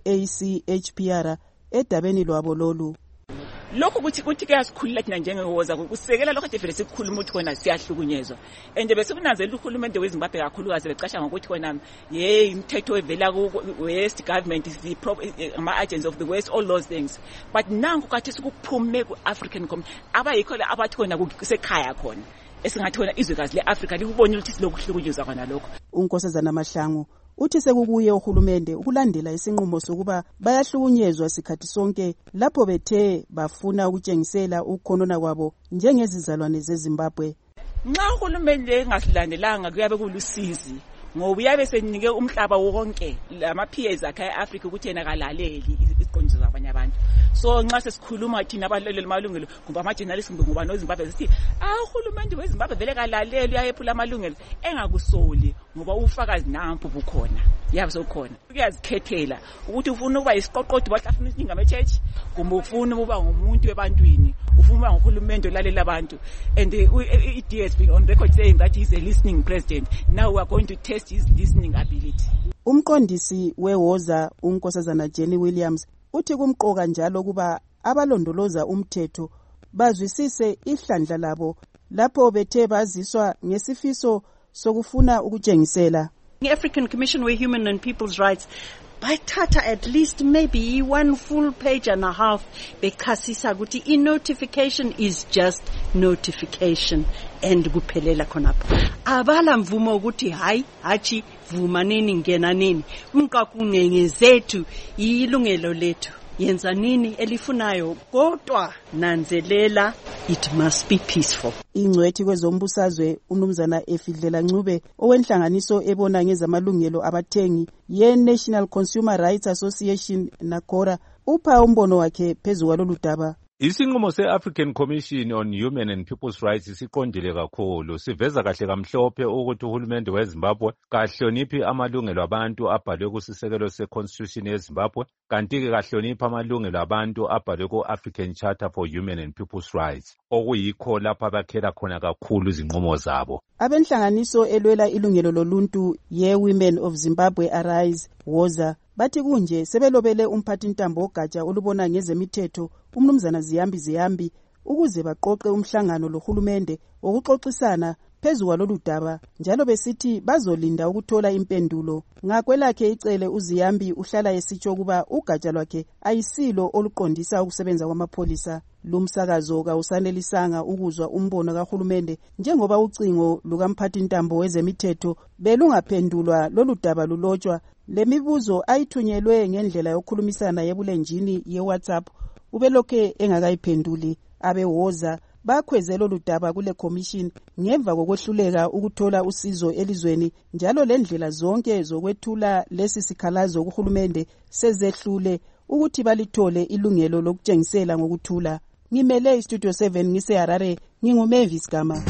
ACHPR edabeni lwabo lolu. Lokho kuthi kuyasikhulula thina njengewoza kusekela lokho vele sikhuluma ukuthi kona siyahlukunyezwa and bese kunanzela uhulumende weZimbabwe kakhulukazi becasha ngokuthi kona imithetho evela ku West government is the ama agents of the West, all those things, but nanku kathi sikuphume ku African community abayikho abathi kona kusekhaya khona esingathona izwekazi leAfrica likubonile ukuthi silokuhlukunyezwa kana lokho. unkosazana Mahlangu uthi sekukuye uhulumende ukulandela isinqumo sokuba bayahlukunyezwa sikhathi sonke lapho bethe bafuna ukutshengisela ukukhonona kwabo njengezizalwane zeZimbabwe. Nxa uhulumende engasilandelanga kuyabe kulusizi ngoba uyabe senike umhlaba wonke lama peers akhe eAfrica ukuthi yena kalaleli isiqondiso zabanye abantu. So nxa sesikhuluma thina abaleleli malungelo ngoba ama journalists ngoba noZimbabwe sithi uhulumende weZimbabwe vele kalaleli uyayephula amalungelo engakusoli ngoba ufakazi nampu bukhona yabe sokhona kuyazikhethela ukuthi ufuna ukuba isiqoqodi bahlafuna isinga me-church kumbe ufuna ukuba ngumuntu webantwini ufuna ukuba nguhulumende olalela abantu and it has been on record saying that he is a listening president. Now we are going to test his listening ability. Umqondisi wewoza unkosazana Jenny Williams uthi kumqoka njalo kuba abalondoloza umthetho bazwisise ihlandla labo lapho bethe baziswa ngesifiso sokufuna ukutshengisela. The African Commission for Human and People's Rights bayithatha at least maybe one full page and a half bekhasisa ukuthi i-notification is just notification and kuphelela khonapho. Abala mvumo ukuthi hayi hachi vuma nini ngena nini mkakunenge zethu ilungelo lethu yenza nini elifunayo kodwa nanzelela it must be peaceful. Ingcwethi kwezombusazwe umnumzana Efidlela Ncube owenhlanganiso ebona ngezamalungelo abathengi ye-National Consumer Rights Association NACORA upha umbono wakhe phezu kwalolu daba. Isinqumo se-African Commission on Human and People's Rights siqondile kakhulu, siveza kahle kamhlophe ukuthi uhulumende weZimbabwe kahloniphi amalungelo abantu abhalwe kusisekelo se-Constitution yeZimbabwe, kanti-ke kahloniphi amalungelo abantu abhalwe ku-African Charter for Human and People's Rights, okuyikho lapho abakhela khona kakhulu izinqumo zabo. Abenhlanganiso elwela ilungelo loluntu ye-Women of Zimbabwe Arise woza bathi kunje sebelobele umphathintambo ogatsha olubona ngezemithetho umnumzana Ziyambi ukuze baqoqe umhlangano lohulumende wokuxoxisana phezu kwalolu daba njalo besithi bazolinda ukuthola impendulo. Ngakwelakhe icele uZiyambi uhlala esitsho kuba ugatsha lwakhe ayisilo oluqondisa ukusebenza kwamapholisa. Lumsakazo kawusanelisanga ukuzwa umbono kahulumende njengoba ucingo lukamphathintambo wezemithetho belungaphendulwa lolu daba lulotshwa. Lemibuzo ayithunyelwe ngendlela yokukhulumisana yebulenjini ye-WhatsApp ubelokhe engakayiphenduli. Abewoza bakhwezela oludaba kule commission ngemva kokwehluleka ukuthola usizo elizweni njalo lendlela zonke zokwethula lesi sikhalazo kuhulumende sezehlule ukuthi balithole ilungelo lokutshengisela ngokuthula. Ngimele iStudio 7 ngise Harare, nginguMavis Gama.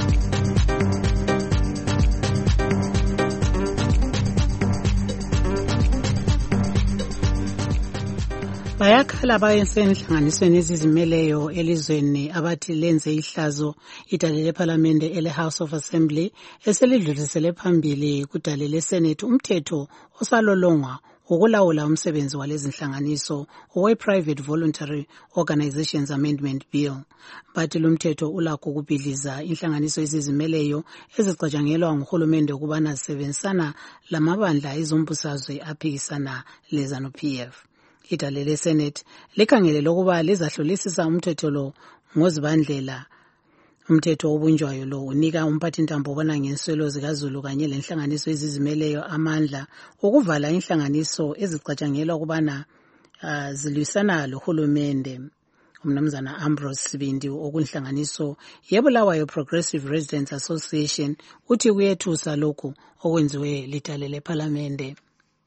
Bayakhala bayenhlanganisweni ezizimeleyo elizweni abathi lenze ihlazo idale leParliamente ele-House of Assembly eselidlulisele phambili kudale leSenate umthetho osalolongwa ukulawula umsebenzi walezi nhlanganiso owe-Private Voluntary Organizations Amendment Bill. Bathi lumthetho ulakho ukubhidliza inhlanganiso ezizimeleyo ezicatshangelwa nguhulumende ukubana zisebenzisana lamabandla ezombusazwe aphikisana leZANU-PF. Idale leSenate likhangele lokuba lizahlolisisa umthetho lo ngozibandlela. Umthetho obunjwayo lo unika umphathintambo obona ngenswelo zikaZulu kanye lenhlanganiso ezizimeleyo amandla ukuvala inhlanganiso ezicatshangelwa ukubana zilwisana lohulumende. Umnumzana Ambrose Sibindi okunhlanganiso yeBulawayo Progressive Residents Association uthi kuyethusa lokhu okwenziwe lidale leParliamente.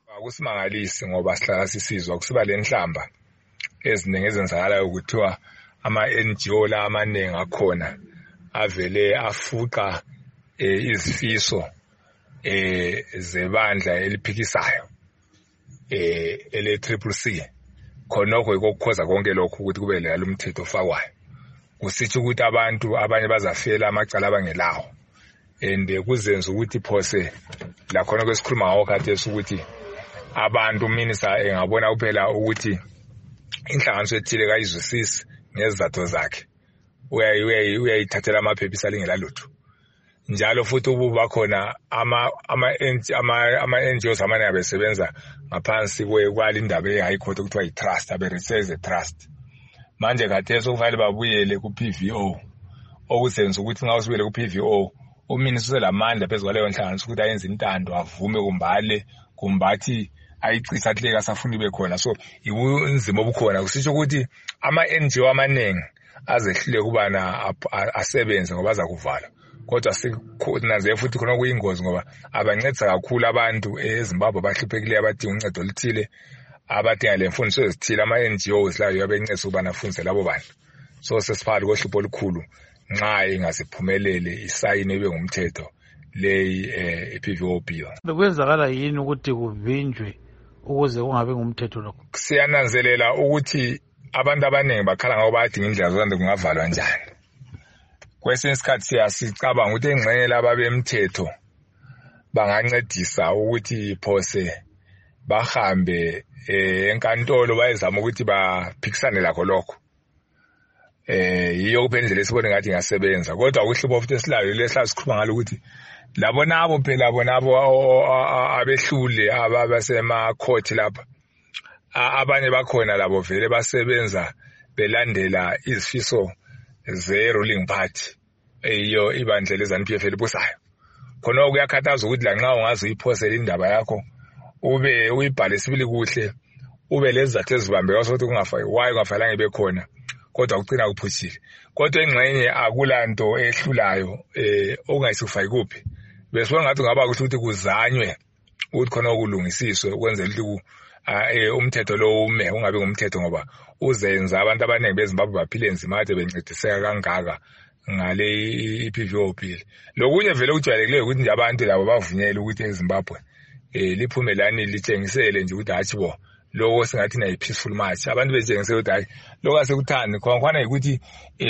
Akusimangalisi ngoba sihlala sisizwa kusiba lenhlamba eziningi ezenzakalayo ukuthiwa NGO la amaningi akhona avele afuqa izifiso zebandla eliphikisayo ele CCC khonokho ikukhoza konke lokho ukuthi kube lalo umthetho ofakwayo kusitsho ukuthi abantu abanye bazafela amacala abangelawo and kuzenza ukuthi phose la khona kwesikhuluma ngawo khathesi ukuthi abantu uminister engabona kuphela ukuthi inhlanganiso ethile kayizwisisi ngezizathu zakhe uyayithathela amaphepha isalingela lutho njalo futhi ububa khona ama NGOs amanye abesebenza ngaphansi kwalindaba ye high court okuthiwa i-trust abe-reserve trust manje khathesi kufanele babuyele ku-PVO okusenza ukuthi nxa usibuyele ku-PVO uminister uselamandla phezu kwaleyo nhlanganiso ukuthi ayenze intando avume kumbale kumbathi ayicisa athi asafuna ibe khona so ibunzima obukhona kusitsho ukuthi ama-NGO amaningi azehlule kubana asebenze ngoba aza kuvala kodwa sikunaze futhi khona kuyingozi ngoba abancedisa kakhulu abantu eZimbabwe abahluphekile abadinga uncedo oluthile abadinga lemfundiso ezithile ama-NGOs layo yabencedisa ukubana afunze labo bantu so sesiphakathi kohlupho olukhulu nxa ingaziphumelele isayine ibe ngumthetho leyi i-PVO bill. Bekwenzakala yini ukuthi kuvinjwe ukuze kungabe ngumthetho lokho? Siyananzelela ukuthi abantu abaningi bakhala ngabo badinga indlela zonke kungavalwa njani. Kwesinye isikhathi siyasicabanga ukuthi engxenye laba bemthetho bangancedisa ukuthi phose bahambe enkantolo bayezama ukuthi baphikisane lakho lokho. Yiyo kuphela indlela esibone ngathi ingasebenza kodwa ukuhlupho futhi esilayo lesihlala sikhuluma ngalo ukuthi labo nabo phela bonabo abehlule abasema court lapha abanye bakhona labo vele basebenza belandela izifiso ze ruling party eyo ibandla leZANU-PF elibusayo khona ukuyakhathaza ukuthi la nxa ungaze uyiphosele indaba yakho ube uyibhale sibili kuhle ube lezizathu ezibambeka sokuthi kungafanelanga ibe khona kodwa kucina kuphuthile kodwa engxenye akulanto ehlulayo ongayisifaki kuphi bese ngathi ngaba ukuthi kuzanywe ukuthi khona okulungisiswe ukwenzela ukuthi umthetho lo ume ungabe ngumthetho ngoba uzenza abantu abaningi beZimbabwe baphile enzima kade bencediseka kangaka ngale iPVO bill lokunye vele kujwayelekileyo ukuthi nje abantu labo bavunyele ukuthi eZimbabwe liphumelani litshengisele nje ukuthi hathi bo lokho singathi na peaceful march abantu betshengise ukuthi hayi lokho asekuthanda khona ukuthi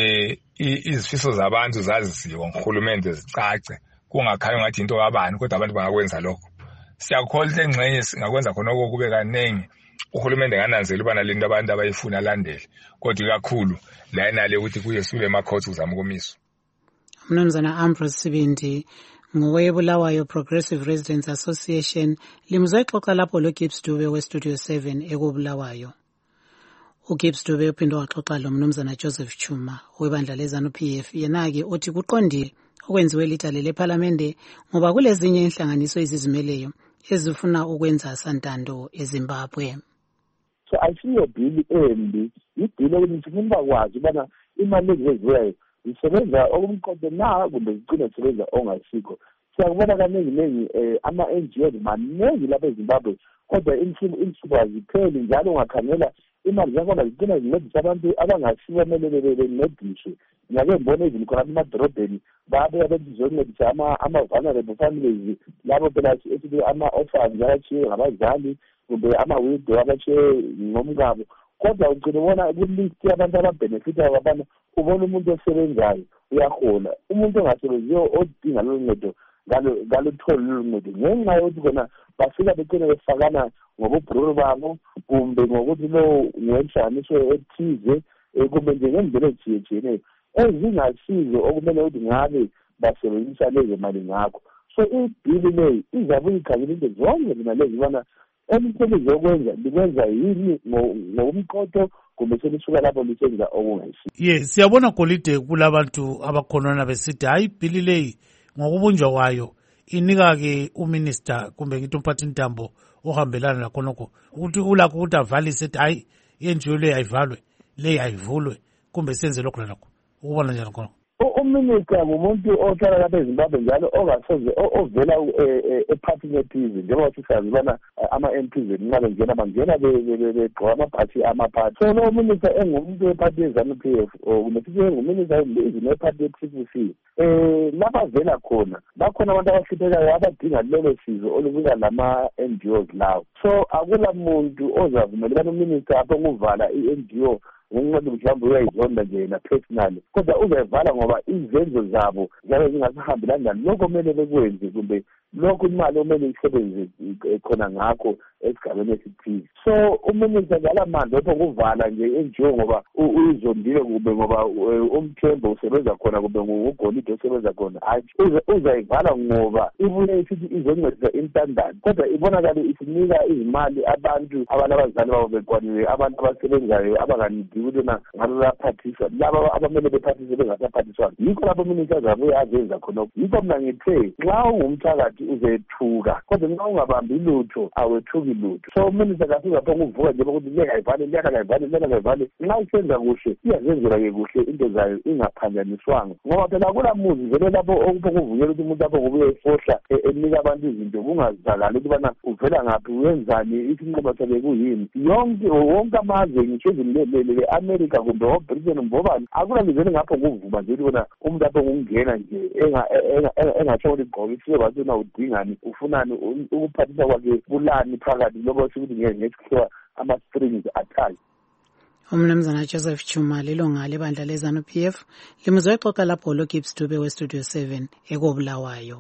izifiso zabantu zaziziwe ngohulumende zicace kungakhanya ngathi into kabani kodwa abantu bangakwenza lokho siyakholwa engxenye singakwenza khona kube kanengi uhulumende ngananzela ubana lento abantu abayifuna alandele kodwa kakhulu la inale ukuthi kuye sule ema-courts uzama ukumiswa. Mnumzana Ambrose Sibindi ngoweBulawayo Progressive Residents Association limuzwe xoxa lapho loGibbs Dube weStudio 7 ekubulawayo. uGibbs Dube uphinde waxoxa lo Mnumzana Joseph Chuma webandla leZANU-PF yena-ke uthi kuqondile okwenziwe litale lePhalamende ngoba kulezinye inhlanganiso ezizimeleyo ezifuna ukwenza santando eZimbabwe. So ayisiyo bill embi ibhill ukuthi kumba kwazi ubana imali ezenziweyo isebenza okumqondo na kumbe zigcina zisebenza ongasikho siyakubona kaningi ama-NGOs maningi lapha eZimbabwe kodwa insuku azipheli njalo ungakhangela imali zakhona zigcina zincedisa abantu abangasibo kumele bencediswe ngake ngibona even khona emadorobheni babe abantu zoncedisa ama-vulnerable families labo phela esithi ama-orphans abatshiye ngabazali kumbe ama-widow abatshiye ngomngabo kodwa ugcina ubona kulist yabantu ababhenefithayo abana ubona umuntu osebenzayo uyahola umuntu ongasebenziyo odinga lolu ncedo ngalutholi lolu ncedo ngenxa yokuthi khona bafika begcine befakana ngobubhruru babo kumbe ngokuthi lo ngenhlanganiso ethize kumbe nje ngendlela ezitshiyetshiyeneyo ezingasizo okumele ukuthi ngabe basebenzisa lezo mali ngakho so ibhili leyi izabe iyikhangela into zonke zina lezi ubana emsebenzi yokwenza likwenza yini ngokumqotho kumbe selisuka lapho lisenza okungayisiyo. Siyabona golide kulabantu abakhonona besithi hayi ibhili leyi ngokubunjwa kwayo inika-ke uminister kumbe ngithi umphathintambo ohambelana lakhonokho ukuthi ulakho ukuthi avalise ethi hayi yenjiwe leyi ayivalwe leyi ayivulwe kumbe senze lokho lalokho ukubona njani khonokho. uminister ngumuntu ohlala lapha eZimbabwe njalo ongasoze ovela ephathini ethize njengoba sisazi ubana ama-MPs nxa bengena bangena begqoka amabhathi amaphathi. So lo minister engumuntu wephathi ye-ZANU-PF kumesithi enguminister nephathi ye-TCC lapha vela khona bakhona abantu abahluphekayo abadinga lelo sizo olubuka lama-NGOs lawo. So akula muntu ozavumela ubana uminister apho ukuvala i-NGO ngenxa mhlawumbe uyayizonda nje na personally kodwa uzayivala ngoba izenzo zabo zabe zingasahambelani nalokho kumele bekwenze kumbe lokho imali omele isebenze khona ngakho esigabeni esithize. So uminister ngalamandla opha ukuvala nje NGO ngoba uyizondile kube ngoba umthembo usebenza khona kube ngugolide osebenza khona hayi uzayivala ngoba ibuye isithi izoncedisa intandane kodwa ibonakala isinika izimali abantu abazali babo bekwaniwe abantu abasebenzayo abanganidi ukutona ngabe baphathiswa laba abamele bephathiswe bengasaphathiswanga. Yikho lapho uminister zabuye azenza khona. Yikho mina ngithe nxa ungumthakathi uzethuka kodwa nxa ungabambi lutho awethuki lutho. So uminister kasizapha ukuvuka nje ukuthi leyayivale nxa isenza kuhle iyazenzela-ke kuhle into zayo ingaphanjaniswanga ngoba phela akula muzi vele lapho okuvukela ukuthi umuntu apho kubuye efohla enika abantu izinto kungazakali ukubana uvela ngaphi uyenzani isinqumo sakhe kuyini. Wonke amazwe ngitsho le-America kumbe o-Britain mbobani akula mizweni ngapho kuvuma nje ukubona umuntu apho ngokungena nje engatsho ukuthi gqokisiwe wathona udingani ufunani ukuphathisa kwakhe kulani phakathi lokho sikuthi ngesikhiwa ama-strings attached. Umnumzana Joseph Chuma lilunga lebandla le-ZANU-PF limuzwe exoxa lapho loGibbs Dube weStudio 7 ekobulawayo.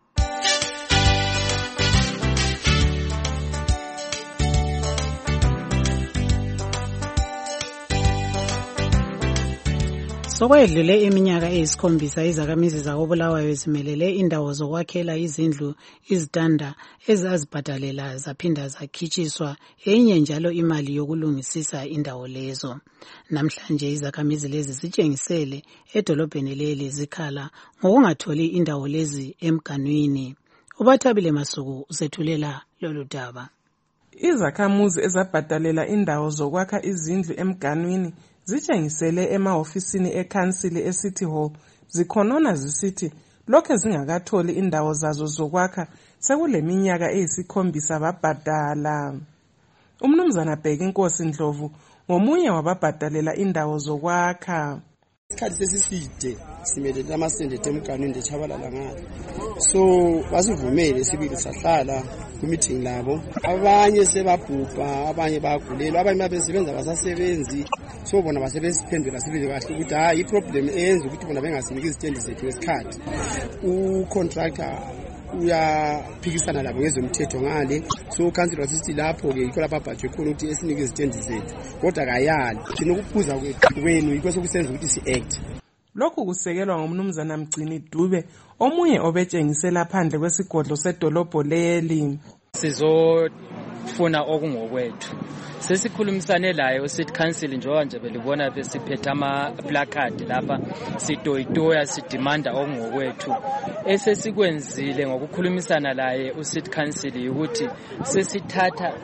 Sokwedlule iminyaka eyisikhombisa izakhamizi zakobulawayo zimelele indawo zokwakhela izindlu izitanda ezazibhadalela zaphinda zakhitshiswa enye njalo imali yokulungisisa indawo lezo. Namhlanje izakhamizi lezi zitshengisele edolobheni leli zikhala ngokungatholi indawo lezi emganwini. Ubathabile Masuku usethulela lolu daba. Izakhamuzi ezabhadalela indawo zokwakha izindlu emganwini zitshengisele emahofisini ekhansili eCity Hall zikhonona zisithi lokho zingakatholi indawo zazo zokwakha sekuleminyaka eyisikhombisa babhadala. Umnumzana Bheki Nkosi Ndlovu ngomunye wababhadalela indawo zokwakha. Isikhathi sesiside simelele amasendete emganwini ndechabalala ngalo. So basivumele sibili sahlala ku-meeting labo. Abanye sebabhubha, abanye bayagulela, abanye babesebenza basasebenzi. So bona basebesiphendula sibili kahle ukuthi hayi iproblem eyenza ukuthi bona bengasiniki izitendi zethu ngesikhathi. U-contractor uyaphikisana labo ngezomthetho ngale. So council wasisithi lapho ke yikho lapha bhajwe khona ukuthi esinike izitendi zethu kodwa kayali thina ukuphuza kwenu yikho sokusenza ukuthi si-act. Lokhu kusekelwa ngumnumzana Mgcini Dube omunye obetshengisela phandle kwesigodlo sedolobho leli. Sizofuna okungokwethu. Sesikhulumisane layo City Council njengoba nje belibona besiphethe ama-placard lapha sidoyitoya sidimanda okungokwethu. Esesikwenzile ngokukhulumisana laye uCity Council ukuthi sesithatha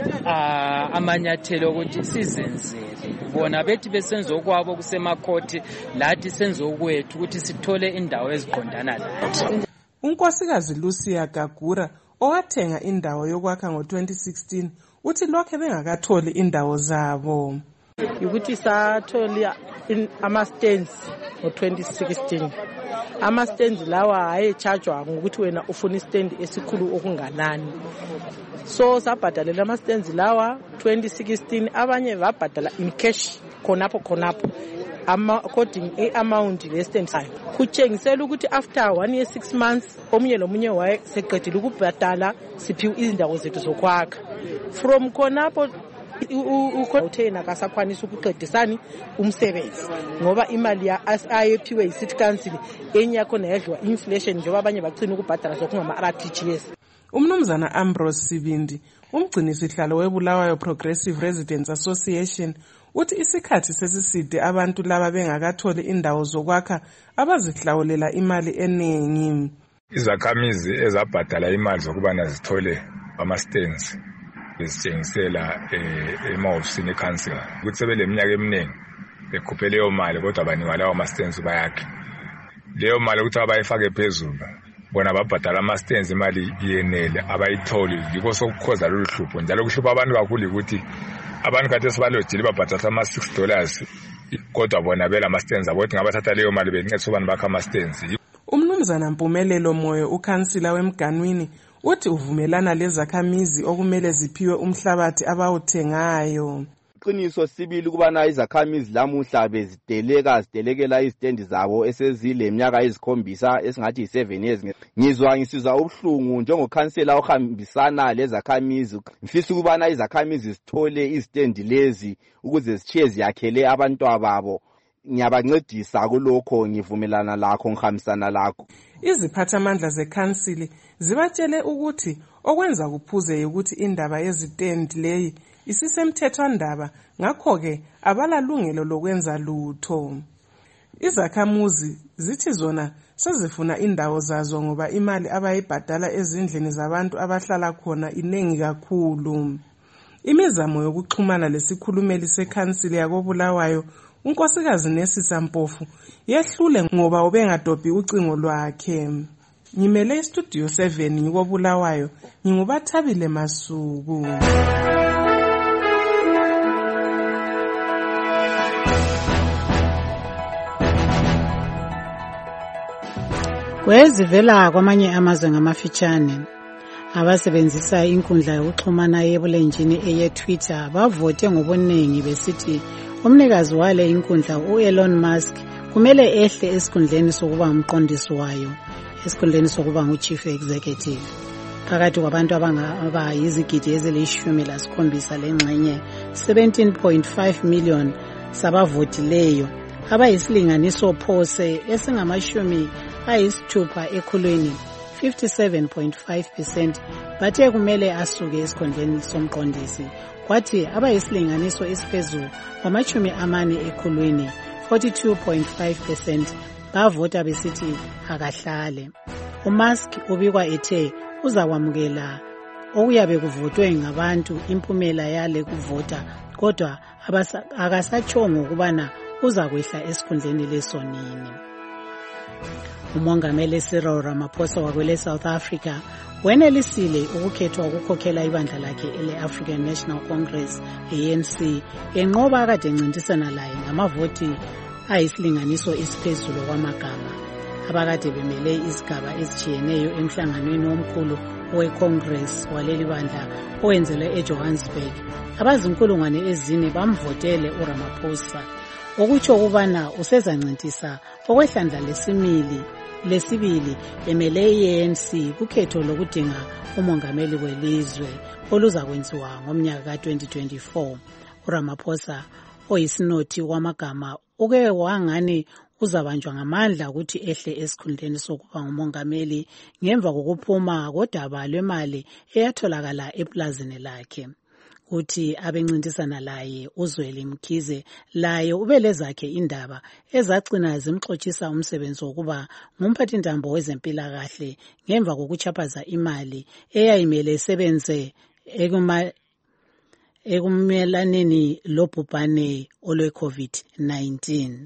amanyathelo ukuthi sizenzele. Bona bethi besenzo kwabo kusemakhoti lathi senzo kwethu ukuthi sithole indawo eziqondana lathi. Unkosikazi Lucia Gagura owathenga indawo yokwakha ngo-2016 uthi lokho bengakatholi indawo zabo. Ukuthi sathola ama-stands ngo-2016. Ama-stands lawa ayechargewa ngokuthi wena ufuna istand esikhulu okunganani. So sabhadalela ama-stands lawa 2016 abanye babhadala in cash khonapho according amount le-stand sayo. Kutshengisela ukuthi after 1 year 6 months omunye lomunye wayeseqedile ukubhadala siphiwe izindawo zethu zokwakha. From khonapho uthena kasakwanisa ukuqedisani umsebenzi ngoba imali ayephiwe yiCity Council enye yakhona yadliwa inflation njengoba abanye bagcina ukubhadala sokungama-RTGS. Umnumzana Ambrose Sibindi umgcinisihlalo weBulawayo Progressive Residents Association uthi isikhathi sesiside abantu laba bengakatholi indawo zokwakha abazihlawulela imali eningi. Izakhamizi ezabhadala imali zokubana zithole ama-stands bezitshengisela emahofisini ekhansila ukuthi sebeleminyaka eminingi bekhuphe leyo mali kodwa banikwa lawo ama-stands bayakhe. leyo mali ukuthi abayifake phezulu bona babhadala ama-stands imali yenele abayitholi yikho sokukhoza lolu hlupho njalo kuhlupha abantu kakhulu ukuthi abantu kade sibalojile babhadala $6 kodwa bona bela ama-stands abo ukuthi ngabathatha leyo mali bencedisa abantu bakha ama-stands. Umnumzana Mpumelelo Moyo, ukhansila wemganwini, uthi uvumelana lezakhamizi okumele ziphiwe umhlabathi abawuthengayo. Iqiniso sibili kubana izakhamizi lamuhla zidelekela izitendi zabo esezile minyaka ezikhombisa esingathi 7 years. Ngizwa ubuhlungu njengokhansela ohambisana lezakhamizi. Mfisa ukubana izakhamizi zithole izitendi lezi ukuze zichiye ziyakhele abantwana babo. Ngiyabancedisa kulokho, ngivumelana lakho, ngihambisana lakho. Iziphathamandla zekhansili zibatshele ukuthi okwenza kuphuze ukuthi indaba yezitendi leyi isisemthethwandaba, ngakho ke abalalungelo lokwenza lutho. Izakhamuzi zithi zona sezifuna indawo zazo ngoba imali abayibhadala ezindlini zabantu abahlala khona inengi kakhulu. Imizamo yokuxhumana lesikhulumeli sekhansili yakoBulawayo, unkosikazi Nesisa Mpofu, yehlule ngoba ubengadobhi ucingo lwakhe. Ngimele istudio 7 ngikoBulawayo, nginguBathabile Masuku. Kwezivela kwamanye amazwe ngamafitshane, abasebenzisa inkundla yokuxhumana yebulenjini eye-Twitter bavote ngobuningi besithi umnikazi wale inkundla u-Elon Musk kumele ehle esikhundleni sokuba umqondisi wayo, esikhundleni sokuba ngu-chief executive. Phakathi kwabantu abayizigidi ezili-17 lengxenye 17.5 million sabavotileyo, abayisilinganiso phose esingama-60 ekhulwini 57.5% bathe kumele asuke esikhundleni somqondisi, kwathi abayisilinganiso esiphezulu kwama-40 ekhulwini 42.5% bavota besithi akahlale. uMusk ubikwa ethe uzakwamukela okuyabe kuvotwe ngabantu impumela yale kuvota, kodwa akasatshongo ukubana uzakwehla esikhundleni lesonini. Umongameli Cyril Ramaphosa wakwele South Africa wenelisile ukukhethwa ukukhokhela ibandla lakhe ele-African National Congress, ANC, enqoba akade encintisana laye ngamavoti ayisilinganiso esiphezulu kwamagama. Abakade bemele izigaba ezitshiyeneyo emhlanganweni omkhulu we-Congress waleli bandla owenzelwe eJohannesburg, abazinkulungwane ezine bamvotele uRamaphosa, okutsho ukubana usezancintisa okwehlandla lesibili emele i-ANC kukhetho lokudinga umongameli welizwe oluzakwenziwa ngomnyaka ka-2024. uRamaphosa oyisinothi wamagama uke wangani uzabanjwa ngamandla ukuthi ehle esikhundleni sokuba ngumongameli ngemva kokuphuma kodaba lwemali eyatholakala eplazini lakhe. Uthi abencintisana laye uZweli Mkhize laye ubelezakhe indaba ezagcina zimxoxisa umsebenzi wokuba ngumphathintambo wezempilakahle ngemva kokuchaphaza imali eyayimele isebenze ekumelaneni lobhubhane olwe-COVID-19.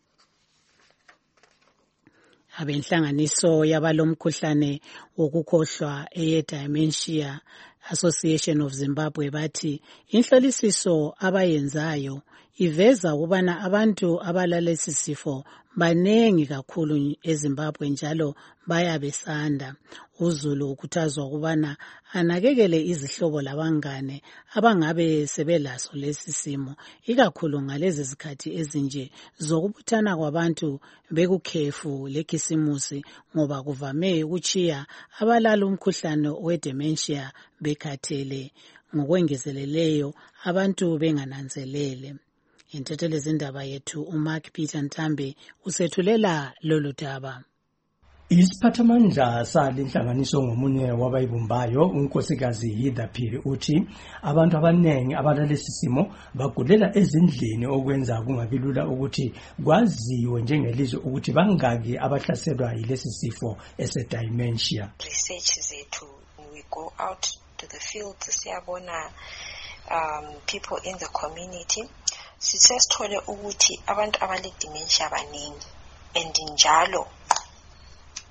Abenhlanganiso yabalomkhuhlane wokukhohlwa eye-Dementia Association of Zimbabwe bathi inhlolisiso abayenzayo iveza ukubana abantu abalalesi sifo banengi kakhulu eZimbabwe njalo bayabesanda. uZulu ukhuthazwa ukubana anakekele izihlobo labangane abangabe sebelaso lesi simo, ikakhulu ngalezi zikhathi ezinje zokubuthana kwabantu bekukhefu lekhisimusi, ngoba kuvame ukuchiya abalala umkhuhlane we-dementia bekhathele, ngokwengezeleleyo abantu bengananzelele. Intethelezi zindaba yethu uMark Peter Ntambe usethulela lolu daba. Isiphathamandla salenhlanganiso ngomunye wabayibumbayo unkosikazi Hida Phiri uthi abantu abanengi abalalesi simo bagulela ezindlini okwenza kungabilula ukuthi kwaziwe njengelizwe ukuthi bangaki abahlaselwa yilesi sifo ese-dementia. Research zethu, we go out to the field siyabona people in the community, sisesithole ukuthi abantu abale dementia baningi, and njalo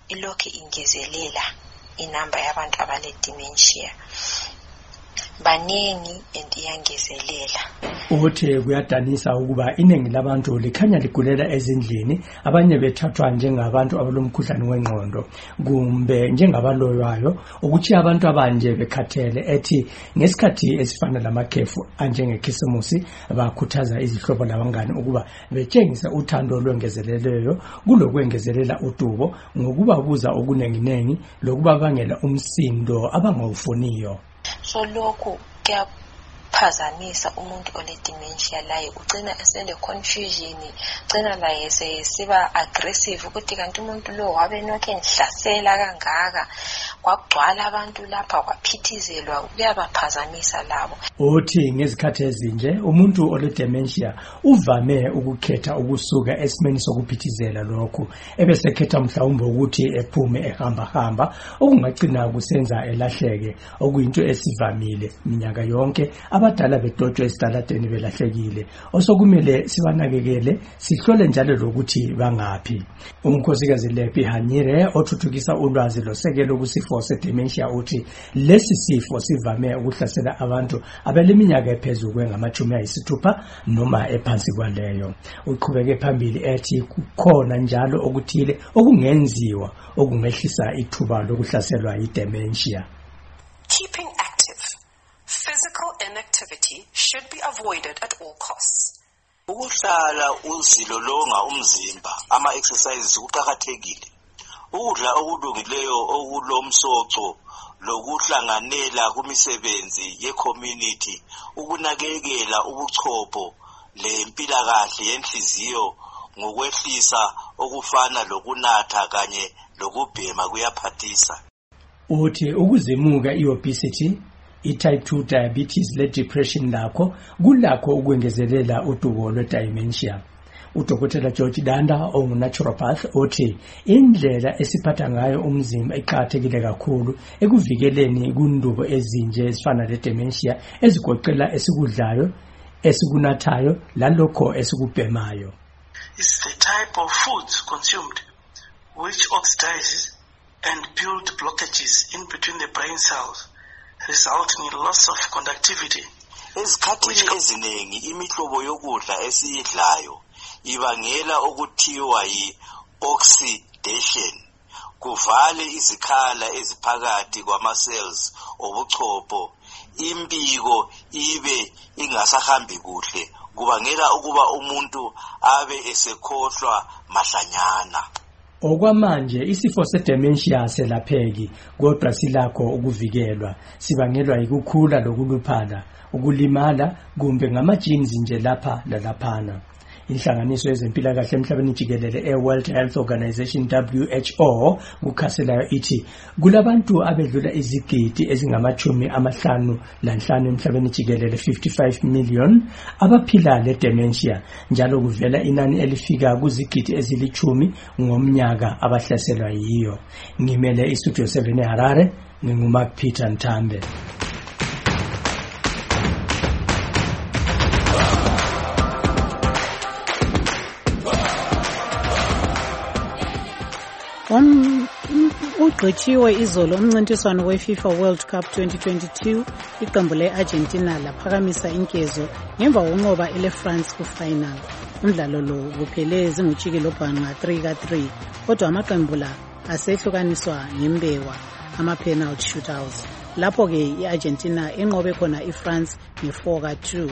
ilokhu ingezelela inamba yabantu abale dementia. Baningi and iyangezelela. Uthi kuyadanisa ukuba iningi labantu likhanya ligulela ezindlini, abanye bethathwa njengabantu abalomkhuhlane wengqondo kumbe njengabaloywayo, ukuthi abantu abanje bekhathele ethi ngesikhathi esifana lamakhefu anjengekhisimusi bakhuthaza izihlobo labangani ukuba betshengise uthando olwengezeleleyo kulokwengezelela udubo ngokubabuza okunenginengi lokuba bangela umsindo abangawufuniyo. So lokhu kuyaphazamisa umuntu ole dementia laye, ugcina esele confusion, ugcina laye siba aggressive ukuthi kanti umuntu lo wabe nokho enhlasela kangaka, kwagcwala abantu lapha kwaphithizelwa, kuyabaphazamisa labo. Uthi ngezikhathi ezinje umuntu ole dementia uvame ukukhetha ukusuka esimeni sokuphithizela lokhu ebesekhetha mhlawumbe ukuthi ephume ehamba okungagcina kusenza elahleke, okuyinto esivamile minyaka yonke abadala bedotshwe esitaladeni belahlekile, osokumele sibanakekele sihlole njalo lokuthi bangaphi. Umkhosikazi Lepi Hanyire othuthukisa ulwazi losekelo kusifo sedementia uthi lesi sifo sivame ukuhlasela abantu abeleminyaka ephezulu kwengama-60 noma ephansi kwaleyo. Uqhubeke phambili ethi kukhona njalo okuthile okungenziwa okungehlisa ithuba lokuhlaselwa yidementia. Keeping active. Physical inactivity should be avoided at all costs. Ukuhlala uzilolonga umzimba, ama-exercises kuqakathekile. Ukudla okulungileyo okulomsoco lokuhlanganela kumisebenzi ye-community, ukunakekela ubuchopho lempilakahle yenhliziyo ngokwehlisa okufana lokunatha kanye lokubhema kuyaphathisa. Uthi ukuzimuka i-obesity, i-type 2 diabetes le-depression lakho kulakho ukwengezelela udubo lwe-dementia. Udokotela George Danda ongu-naturopath uthi indlela esiphatha ngayo umzimba iqakathekile kakhulu ekuvikeleni kundubo ezinje ezifana le-dementia ezigoqela esikudlayo, esikunathayo lalokho esikubhemayo. It's the type of foods consumed which oxidizes and build blockages in between the brain cells, resulting in loss of conductivity. Ezikhathini eziningi imihlobo yokudla esiyidlayo ibangela okuthiwa yi-oxidation, kuvale izikhala eziphakathi kwama-cells obuchopho, imbiko ibe ingasahambi kuhle, kubangela ukuba umuntu abe esekhohlwa mahlanyana. Okwamanje isifo sedementia selapheki, kodwa silakho ukuvikelwa, sibangelwa yikukhula lokuluphala, ukulimala kumbe ngama-genes nje lapha lalaphana. Inhlanganiso yezempilakahle emhlabeni jikelele World Health Organization WHO kukhaselayo ithi kulabantu abedlula izigidi ezingama-55 emhlabeni jikelele 55 million abaphila le-dementia, njalo kuvela inani elifika kuzigidi ezili-10 ngomnyaka abahlaselwa yiyo. Ngimele istudio 7 eHarare, nginguMark Peter Ntambe. Ugqithiwe izolo umncintiswano we-FIFA World Cup 2022, iqembu le-Argentina laphakamisa inkezo ngemva kokunqoba ile-France ku-final. Umdlalo lo buphele zingutshikilobhani nga-3-3, kodwa amaqembu la asehlukaniswa ngembewa ama-penalty shootouts. Lapho-ke i-Argentina inqobe khona i-France nge-4-2.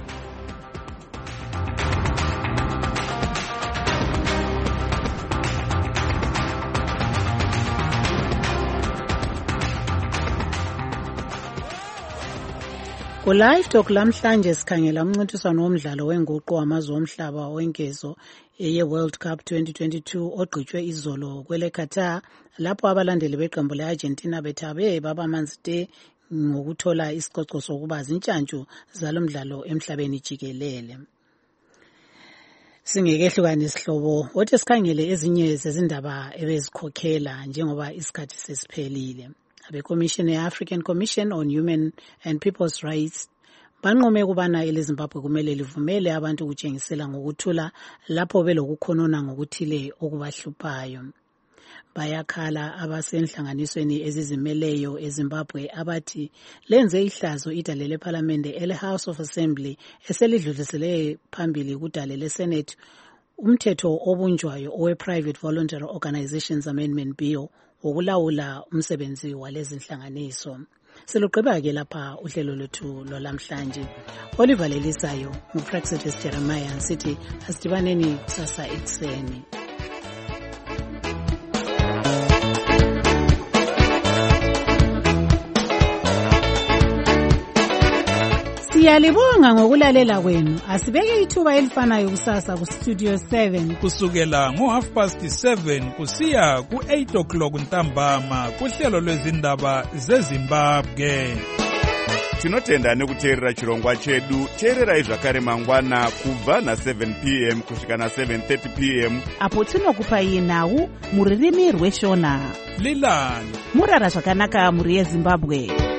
Ku-Live Talk lamhlanje sikhangela umncintiswano womdlalo wenguqu wamazwe omhlaba wenkezo ye-World Cup 2022 ogqitshwe izolo kwele Qatar, lapho abalandeli beqembu le-Argentina bethabe babamanzi te ngokuthola isicoco sokuba zintshantshu zalo mdlalo emhlabeni jikelele. Singekehlukana isihlobo, wothi sikhangele ezinye zezindaba ebezikhokhela njengoba isikhathi sesiphelile. Abe-Commission ye-African Commission on Human and People's Rights banqome kubana eleZimbabwe kumele livumele abantu ukutshengisela ngokuthula lapho belokukhonona ngokuthile okubahluphayo. bayakhala abasenhlanganisweni ezizimeleyo eZimbabwe abathi lenze ihlazo idale lePhalamende ele-House of Assembly eselidlulisele phambili kudale leSenate umthetho obunjwayo owe-Private Voluntary Organizations Amendment Bill wokulawula umsebenzi walezi nhlanganiso. Silugqiba-ke lapha uhlelo lwethu lwalamhlanje. Oliver Lelisayo nguPraxetis Jeremiah sithi asidibaneni kusasa ekuseni. Siyalibonga ngokulalela kwenu. Asibeke ithuba elifanayo kusasa ku Studio 7 kusukela ngo7:30 kusiya ku8 ntambama kuhlelo lwezindaba zeZimbabwe. Tinotenda nekuteerera chirongwa chedu. Teererai zvakare mangwana kubva na7 p.m. kusvika na7:30 p.m. apo tinokupai nhau muririmi rweshona. Lilani murara zvakanaka muri yeZimbabwe.